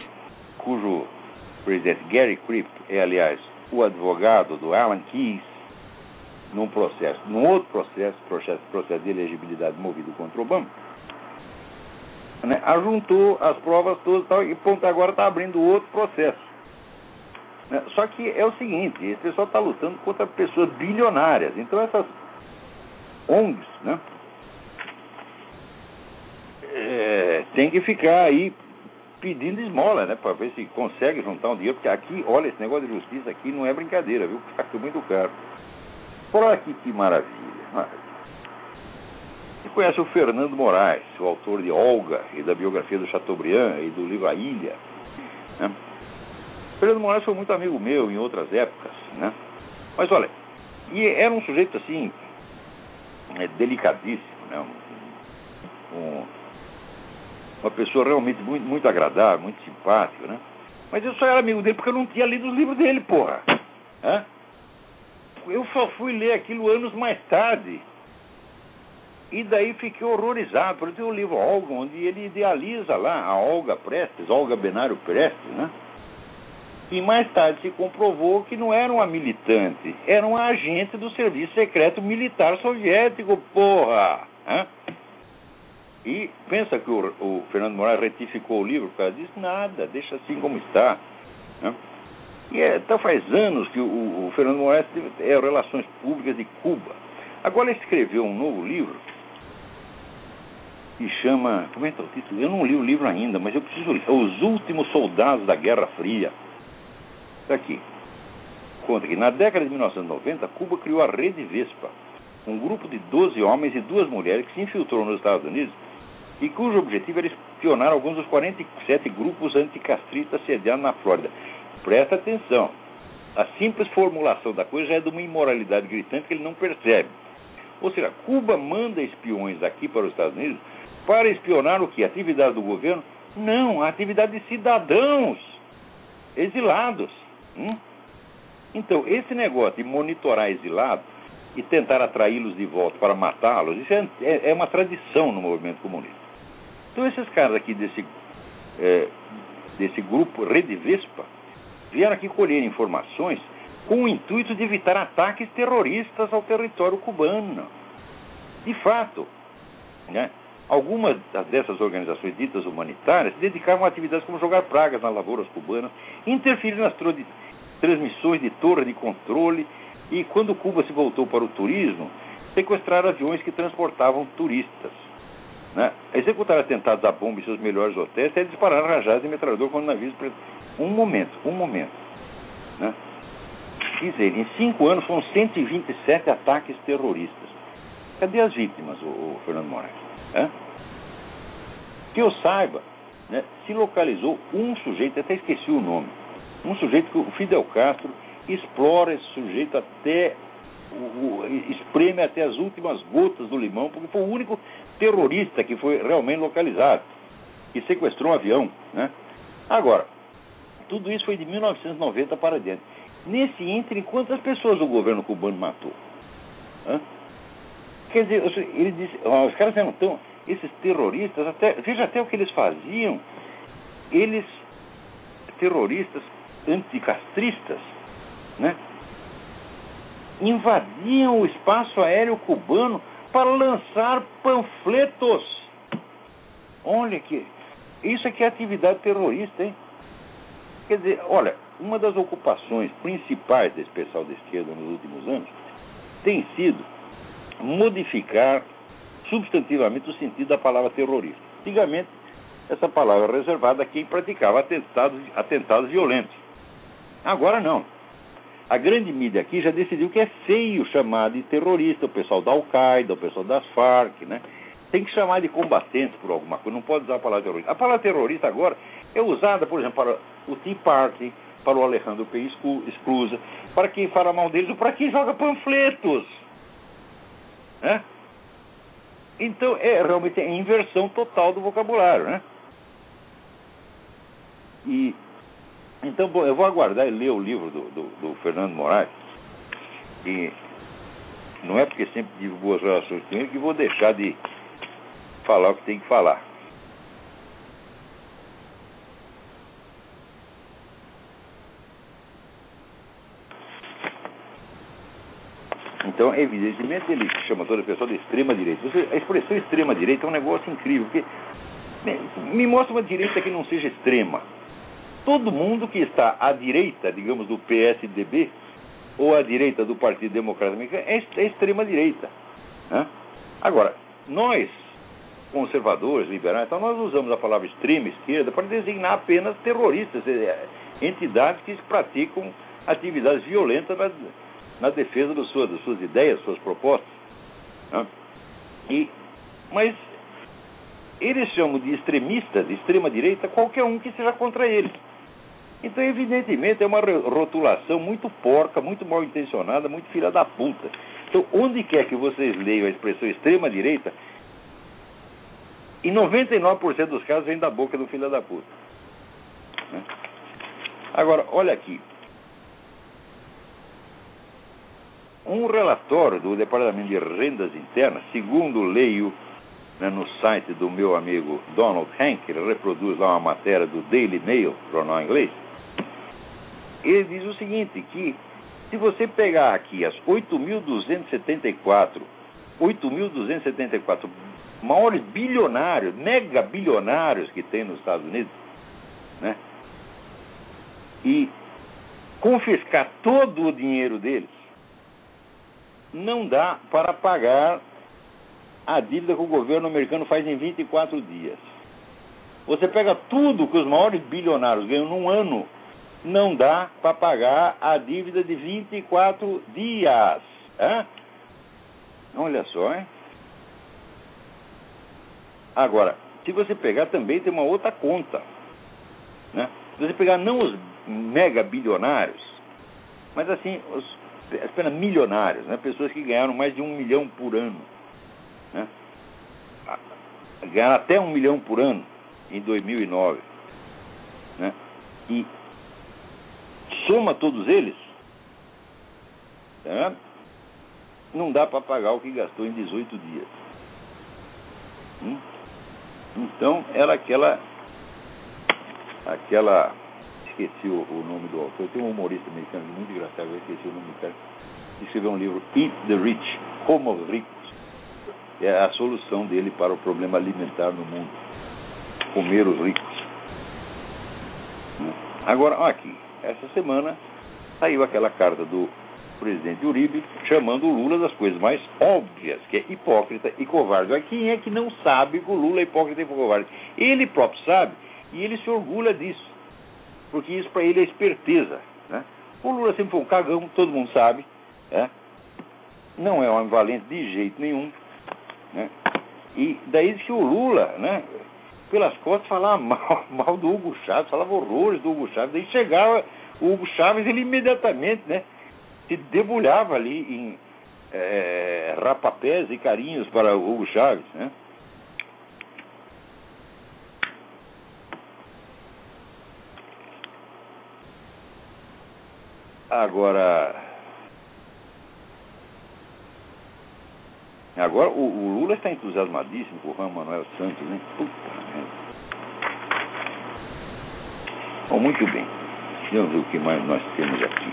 cujo presidente Gary Crypt é, aliás, o advogado do Alan Keyes, num outro processo de elegibilidade movido contra Obama, né, ajuntou as provas todas e tal, e pronto, agora está abrindo outro processo. Né? Só que é o seguinte, esse pessoal está lutando contra pessoas bilionárias. Então essas ONGs, né, tem que ficar aí pedindo esmola, né, para ver se consegue juntar um dinheiro, porque aqui, olha, esse negócio de justiça aqui não é brincadeira, viu? Está muito caro. Olha aqui que maravilha. Você conhece o Fernando Moraes, o autor de Olga e da biografia do Chateaubriand e do livro A Ilha, né? Fernando Moraes foi muito amigo meu em outras épocas, né? Mas olha, e era um sujeito assim, delicadíssimo, né? Uma pessoa realmente muito, muito agradável, muito simpática, né? Mas eu só era amigo dele porque eu não tinha lido os livros dele, porra. Eu só fui ler aquilo anos mais tarde. E daí fiquei horrorizado. Porque tem o livro Olga, onde ele idealiza lá a Olga Prestes, Olga Benário Prestes, né? E mais tarde se comprovou que não era uma militante, era uma agente do Serviço Secreto Militar Soviético, porra! E pensa que o Fernando Moraes retificou o livro por causa disso? Nada, deixa assim como está, né? E então faz anos que o Fernando Moraes é Relações Públicas de Cuba. Agora ele escreveu um novo livro que chama... Como é que é o título? Eu não li o livro ainda, mas eu preciso ler. Os Últimos Soldados da Guerra Fria. Está aqui. Conta que na década de 1990, Cuba criou a Rede Vespa, um grupo de 12 homens e 2 mulheres que se infiltrou nos Estados Unidos e cujo objetivo era espionar alguns dos 47 grupos anticastristas sediados na Flórida. Presta atenção. A simples formulação da coisa já é de uma imoralidade gritante que ele não percebe. Ou seja, Cuba manda espiões aqui para os Estados Unidos para espionar o quê? A atividade do governo? Não, a atividade de cidadãos exilados. Então, esse negócio de monitorar exilados e tentar atraí-los de volta para matá-los, isso é uma tradição no movimento comunista. Então, esses caras aqui desse grupo Rede Vespa vieram aqui colher informações com o intuito de evitar ataques terroristas ao território cubano. De fato, né, algumas dessas organizações ditas humanitárias se dedicavam a atividades como jogar pragas nas lavouras cubanas, interferir nas transmissões de torre de controle e, quando Cuba se voltou para o turismo, sequestrar aviões que transportavam turistas, né? Executar atentados a bomba em seus melhores hotéis e disparar rajadas de metralhador quando navios... Um momento, né? Quer dizer, em 5 anos foram 127 ataques terroristas. Cadê as vítimas, o Fernando Moraes? Que eu saiba, né, se localizou um sujeito, até esqueci o nome, um sujeito que o Fidel Castro explora esse sujeito até, espreme até as últimas gotas do limão, porque foi o único terrorista que foi realmente localizado, que sequestrou um avião, né? Agora, tudo isso foi de 1990 para diante. Nesse ínterim, quantas pessoas o governo cubano matou? Quer dizer, ele disse, os caras eram tão... Esses terroristas, veja até o que eles faziam. Eles, terroristas anticastristas, né, invadiam o espaço aéreo cubano para lançar panfletos. Olha que... Isso aqui é atividade terrorista, hein? Quer dizer, olha, uma das ocupações principais desse pessoal da esquerda nos últimos anos tem sido modificar substantivamente o sentido da palavra terrorista. Antigamente, essa palavra era reservada a quem praticava atentados violentos. Agora não. A grande mídia aqui já decidiu que é feio chamar de terrorista o pessoal da Al-Qaeda, o pessoal das Farc, né? Tem que chamar de combatentes por alguma coisa, não pode usar a palavra terrorista. A palavra terrorista agora é usada, por exemplo, para o Tea Party, para o Alejandro P. Esclusa, para quem fala mal deles ou para quem joga panfletos. Né? Então, realmente é inversão total do vocabulário, né? Então, bom, eu vou aguardar e ler o livro do Fernando Moraes, e não é porque sempre tive boas relações com ele que vou deixar de falar o que tem que falar. Então, evidentemente, ele chama toda a pessoa de extrema-direita. A expressão extrema-direita é um negócio incrível, porque me mostra uma direita que não seja extrema. Todo mundo que está à direita, digamos, do PSDB, ou à direita do Partido Democrata Americano, é extrema-direita, né? Agora, nós, conservadores, liberais, então nós usamos a palavra extrema-esquerda para designar apenas terroristas, entidades que praticam atividades violentas na defesa das suas ideias, suas propostas, né? Mas eles chamam de extremistas, de extrema-direita, qualquer um que seja contra eles. Então, evidentemente, é uma rotulação muito porca, muito mal intencionada, muito filha da puta. Então, onde quer que vocês leiam a expressão extrema-direita, em 99% dos casos vem da boca do filho da puta, né? Agora, olha aqui. Um relatório do Departamento de Rendas Internas, segundo leio, né, no site do meu amigo Donald Hank, ele reproduz lá uma matéria do Daily Mail, jornal inglês. Ele diz o seguinte, que se você pegar aqui as 8.274 maiores bilionários, mega bilionários que tem nos Estados Unidos, né, e confiscar todo o dinheiro deles, não dá para pagar a dívida que o governo americano faz em 24 dias. Você pega tudo que os maiores bilionários ganham num ano, não dá para pagar a dívida de 24 dias. Hein? Olha só, hein? Agora, se você pegar também tem uma outra conta, né? Se você pegar não os mega bilionários, mas assim, apenas milionários, né? Pessoas que ganharam mais de 1 milhão por ano, né? Ganharam até 1 milhão por ano em 2009, né? E soma todos eles, tá? Não dá para pagar o que gastou em 18 dias. Então era aquela esqueci o nome do autor. Tem um humorista americano muito engraçado, eu esqueci o nome do cara, que escreveu um livro, Eat the Rich, Como os Ricos. É a solução dele para o problema alimentar no mundo: comer os ricos. Agora, olha aqui, essa semana saiu aquela carta do presidente Uribe chamando o Lula das coisas mais óbvias, que é hipócrita e covarde. Olha, quem é que não sabe que o Lula é hipócrita e covarde? Ele próprio sabe e ele se orgulha disso, porque isso para ele é esperteza, né? O Lula sempre foi um cagão, todo mundo sabe, né? Não é um homem valente de jeito nenhum, né? E daí diz que o Lula, né, pelas costas falava mal do Hugo Chávez, falava horrores do Hugo Chávez. Daí chegava o Hugo Chávez, ele imediatamente, né, se debulhava ali em rapapés e carinhos para o Hugo Chávez, né? Agora o Lula está entusiasmadíssimo com o Juan Manuel Santos, né? Puta merda. Bom, muito bem. Vamos ver o que mais nós temos aqui.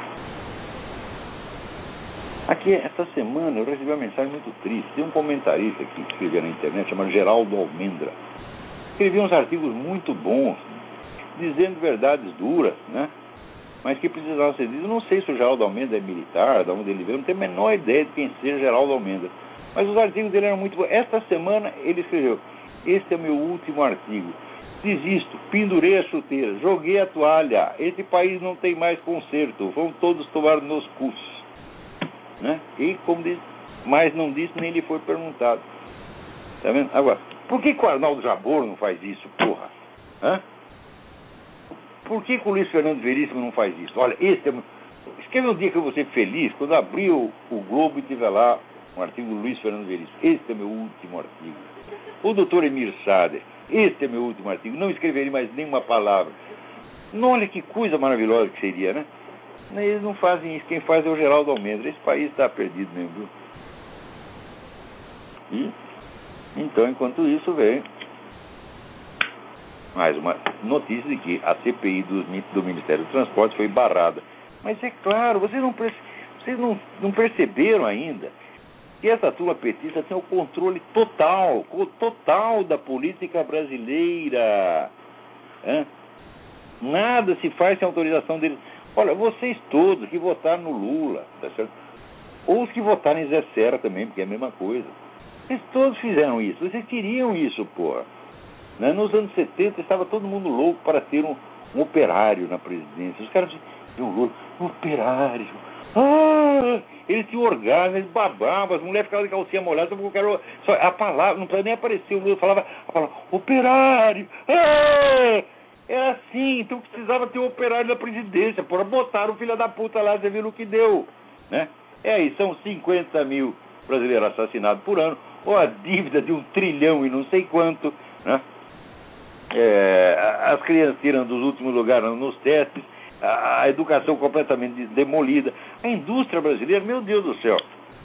Aqui, essa semana, eu recebi uma mensagem muito triste. Tem um comentarista que escreveu na internet, chamado Geraldo Almendra. Escreveu uns artigos muito bons, dizendo verdades duras, né? Mas que precisavam ser ditas. Eu não sei se o Geraldo Almendra é militar, de onde ele veio, não tenho a menor ideia de quem seja Geraldo Almendra. Mas os artigos dele eram muito bons. Esta semana ele escreveu: este é o meu último artigo. Desisto, pendurei a chuteira, joguei a toalha. Esse país não tem mais conserto. Vão todos tomar nos cus. Né? E, como disse, mas não disse, nem lhe foi perguntado. Tá vendo? Agora, por que o Arnaldo Jabor não faz isso, porra? Hã? Por que o Luiz Fernando Veríssimo não faz isso? Olha, escreve um dia que eu vou ser feliz, quando abrir o Globo e tiver lá um artigo do Luiz Fernando Veríssimo. Este é meu último artigo. O doutor Emir Sader: este é meu último artigo. Não escreverei mais nenhuma palavra. Não, olha que coisa maravilhosa que seria, né? Eles não fazem isso. Quem faz é o Geraldo Almendra. Esse país está perdido mesmo, viu? E, então, enquanto isso, vem mais uma notícia de que a CPI do Ministério do Transporte foi barrada. Mas é claro, vocês Vocês não perceberam ainda que essa turma petista tem o controle total da política brasileira. Hein? Nada se faz sem autorização deles. Olha, vocês todos que votaram no Lula, tá certo? Ou os que votaram em Zé Serra também, porque é a mesma coisa. Vocês todos fizeram isso, vocês queriam isso, porra. Né? Nos anos 70 estava todo mundo louco para ter um operário na presidência. Os caras diziam, Lula, operário. Ah, eles tinham orgasmo, eles babavam, as mulheres ficavam de calcinha molhada, porque o cara, só, a palavra, não precisava nem aparecer, o Lula falava a palavra, operário. Ah! Era assim, então precisava ter um operário na presidência, porra, botaram o filho da puta lá, você viu o que deu, né? Aí, são 50 mil brasileiros assassinados por ano, ou a dívida de 1 trilhão e não sei quanto, né? As crianças tirando os últimos lugares nos testes, a educação completamente demolida, a indústria brasileira, meu Deus do céu.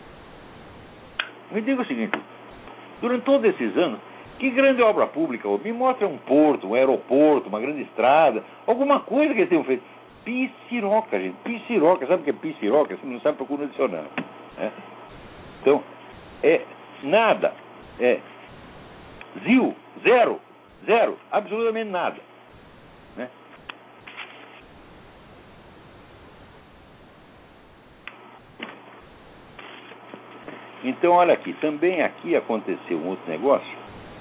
Me diga o seguinte, durante todos esses anos, que grande obra pública, me mostra um porto, um aeroporto, uma grande estrada, alguma coisa que eles tenham feito. Piciroca, gente, piciroca, sabe o que é piciroca? Você não sabe, procura no dicionário, né? Então, nada, zero, absolutamente nada, né? Então, olha aqui, também aqui aconteceu um outro negócio.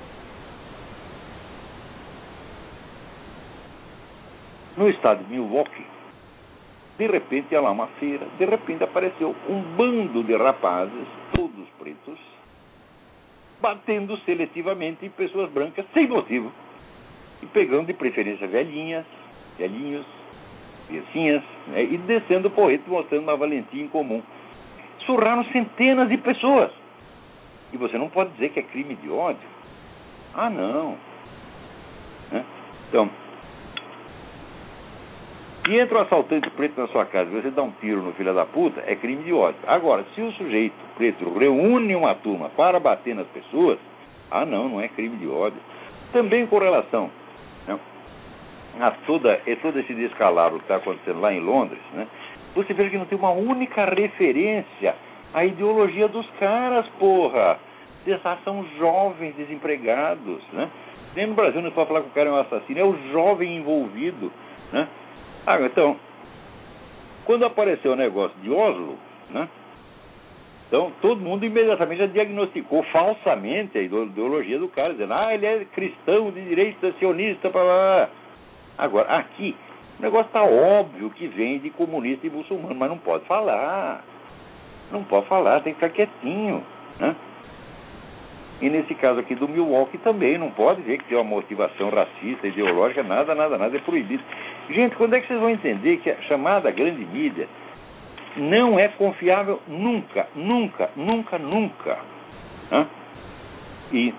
No estado de Milwaukee, de repente ia lá uma feira, de repente apareceu um bando de rapazes, todos pretos, batendo seletivamente em pessoas brancas, sem motivo, e pegando de preferência velhinhos, criancinhas, né, e descendo o porrete, mostrando uma valentia incomum. Surraram centenas de pessoas. E você não pode dizer que é crime de ódio. Ah, não. Né? Então, se entra um assaltante preto na sua casa e você dá um tiro no filho da puta, é crime de ódio. Agora, se o sujeito preto reúne uma turma para bater nas pessoas, ah, não é crime de ódio. Também com relação, né, a todo esse descalabro que está acontecendo lá em Londres, né, você vê que não tem uma única referência à ideologia dos caras, porra. Eles são jovens desempregados, né? Nem no Brasil não se pode falar que o cara é um assassino, é o jovem envolvido, né? Então, quando apareceu o negócio de Oslo, né? Então, todo mundo imediatamente já diagnosticou falsamente a ideologia do cara, dizendo, ele é cristão de direita, sionista, blá, blá, blá. Agora, aqui, o negócio está óbvio que vem de comunista e muçulmano, mas não pode falar. Não pode falar, tem que ficar quietinho, né? E nesse caso aqui do Milwaukee também, não pode ver que tem uma motivação racista, ideológica, nada, é proibido. Gente, quando é que vocês vão entender que a chamada grande mídia não é confiável nunca? Né? E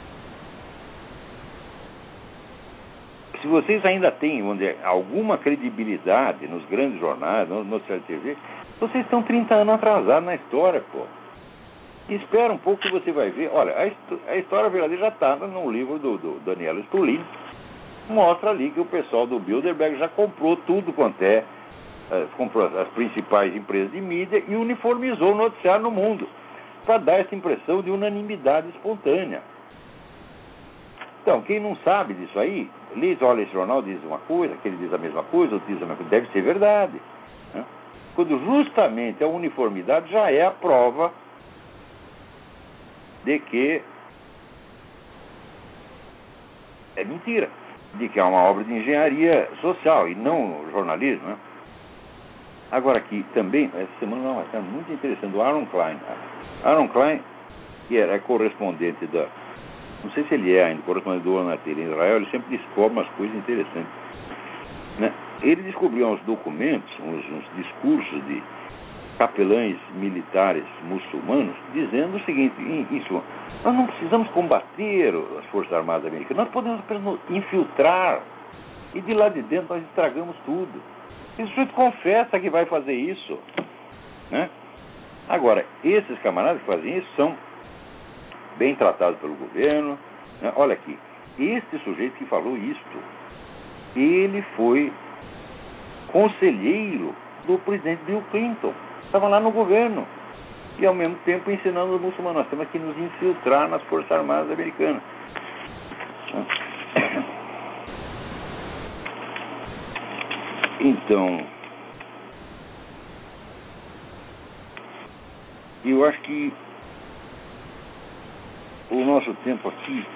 se vocês ainda têm, vamos dizer, alguma credibilidade nos grandes jornais, no TV, vocês estão 30 anos atrasados na história, pô. Espera um pouco que você vai ver. Olha, a história verdadeira já está no livro do Daniel Stulin. Mostra ali que o pessoal do Bilderberg já comprou tudo quanto comprou as principais empresas de mídia e uniformizou o noticiário no mundo, para dar essa impressão de unanimidade espontânea. Então, quem não sabe disso aí, olha esse jornal, diz uma coisa, aquele diz a mesma coisa, outro diz a mesma coisa, deve ser verdade. Né? Quando justamente a uniformidade já é a prova de que é mentira, de que é uma obra de engenharia social e não jornalismo, né? Agora aqui também, essa semana não, está muito interessante, o Aaron Klein. Aaron Klein, que era correspondente não sei se ele é ainda correspondente do Anatel em Israel, ele sempre descobre umas coisas interessantes, né? Ele descobriu uns documentos, uns discursos de capelães militares muçulmanos dizendo o seguinte, nós não precisamos combater as Forças Armadas Americanas, nós podemos apenas infiltrar e de lá de dentro nós estragamos tudo. Esse sujeito confessa que vai fazer isso, né? Agora, esses camaradas que fazem isso são bem tratados pelo governo, né? Olha aqui, este sujeito que falou isto, ele foi conselheiro do presidente Bill Clinton. estavam lá no governo e, ao mesmo tempo, ensinando os muçulmanos. Nós temos que nos infiltrar nas Forças Armadas Americanas. Então, eu acho que o nosso tempo aqui...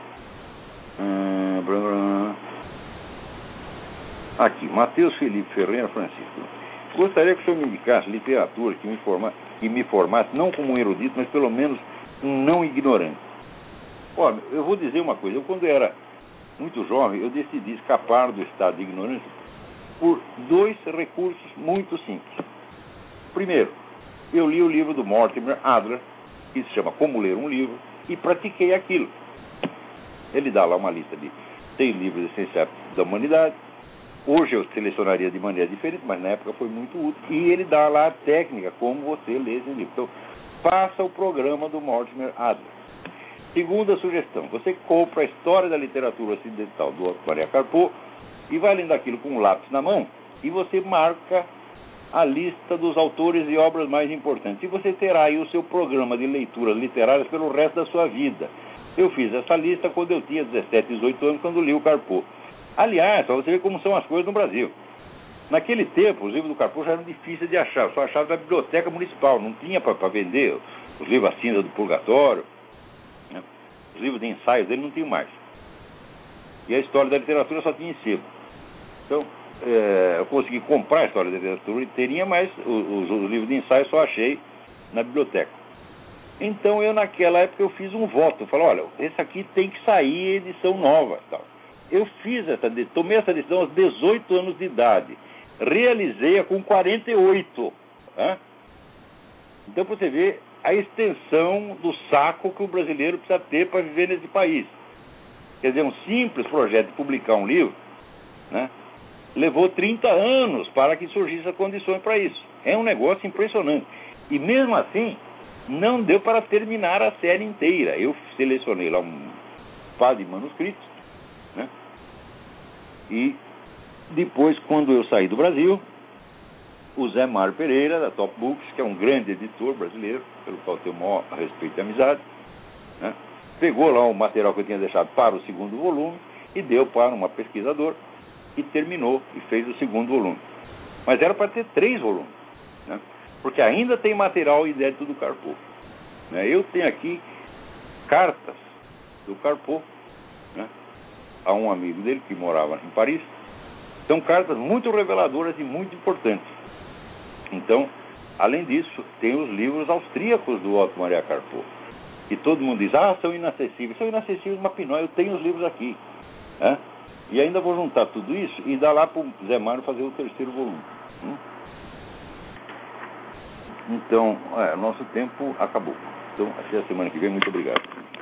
Aqui, Matheus Felipe Ferreira Francisco. Gostaria que o senhor me indicasse literatura que me formasse, não como um erudito, mas pelo menos um não ignorante. Olha, eu vou dizer uma coisa. Eu, quando era muito jovem, eu decidi escapar do estado de ignorância por dois recursos muito simples. Primeiro, eu li o livro do Mortimer Adler, que se chama Como Ler um Livro, e pratiquei aquilo. Ele dá lá uma lista de 100 livros essenciais da humanidade. Hoje eu selecionaria de maneira diferente, mas na época foi muito útil. E ele dá lá a técnica, como você lê esse livro. Então, faça o programa do Mortimer Adler. Segunda sugestão, você compra a História da Literatura Ocidental do Otto Maria Carpo e vai lendo aquilo com um lápis na mão e você marca a lista dos autores e obras mais importantes. E você terá aí o seu programa de leituras literárias pelo resto da sua vida. Eu fiz essa lista quando eu tinha 17, 18 anos, quando li o Carpo. Aliás, para você ver como são as coisas no Brasil. Naquele tempo, os livros do Carpo já eram difíceis de achar. Eu só achava na biblioteca municipal. Não tinha para vender os livros A Cinza do Purgatório. Né? Os livros de ensaios dele não tinham mais. E a História da Literatura só tinha em sebo. Então, eu consegui comprar a História da Literatura inteirinha, mas os livros de ensaio só achei na biblioteca. Então, naquela época, eu fiz um voto. Eu falei, olha, esse aqui tem que sair edição nova. Tal. Eu tomei essa decisão aos 18 anos de idade. Realizei-a com 48. Né? Então, você vê a extensão do saco que o brasileiro precisa ter para viver nesse país. Quer dizer, um simples projeto de publicar um livro, né, levou 30 anos para que surgissem as condições para isso. É um negócio impressionante. E mesmo assim, não deu para terminar a série inteira. Eu selecionei lá um par de manuscritos, né, e depois, quando eu saí do Brasil, o Zé Mário Pereira, da Top Books, que é um grande editor brasileiro, pelo qual eu tenho o maior respeito e amizade, né, pegou lá o material que eu tinha deixado para o segundo volume e deu para uma pesquisadora e terminou e fez o segundo volume. Mas era para ter 3 volumes, né? Porque ainda tem material inédito do Carpo. Né? Eu tenho aqui cartas do Carpo, né, a um amigo dele que morava em Paris. São cartas muito reveladoras e muito importantes. Então, além disso, tem os livros austríacos do Otto Maria Carpo. E todo mundo diz, são inacessíveis. São inacessíveis, mas pinói, eu tenho os livros aqui. Né? E ainda vou juntar tudo isso e dar lá para o Zé Mário fazer o 3º volume. Então, nosso tempo acabou. Então, até a semana que vem. Muito obrigado.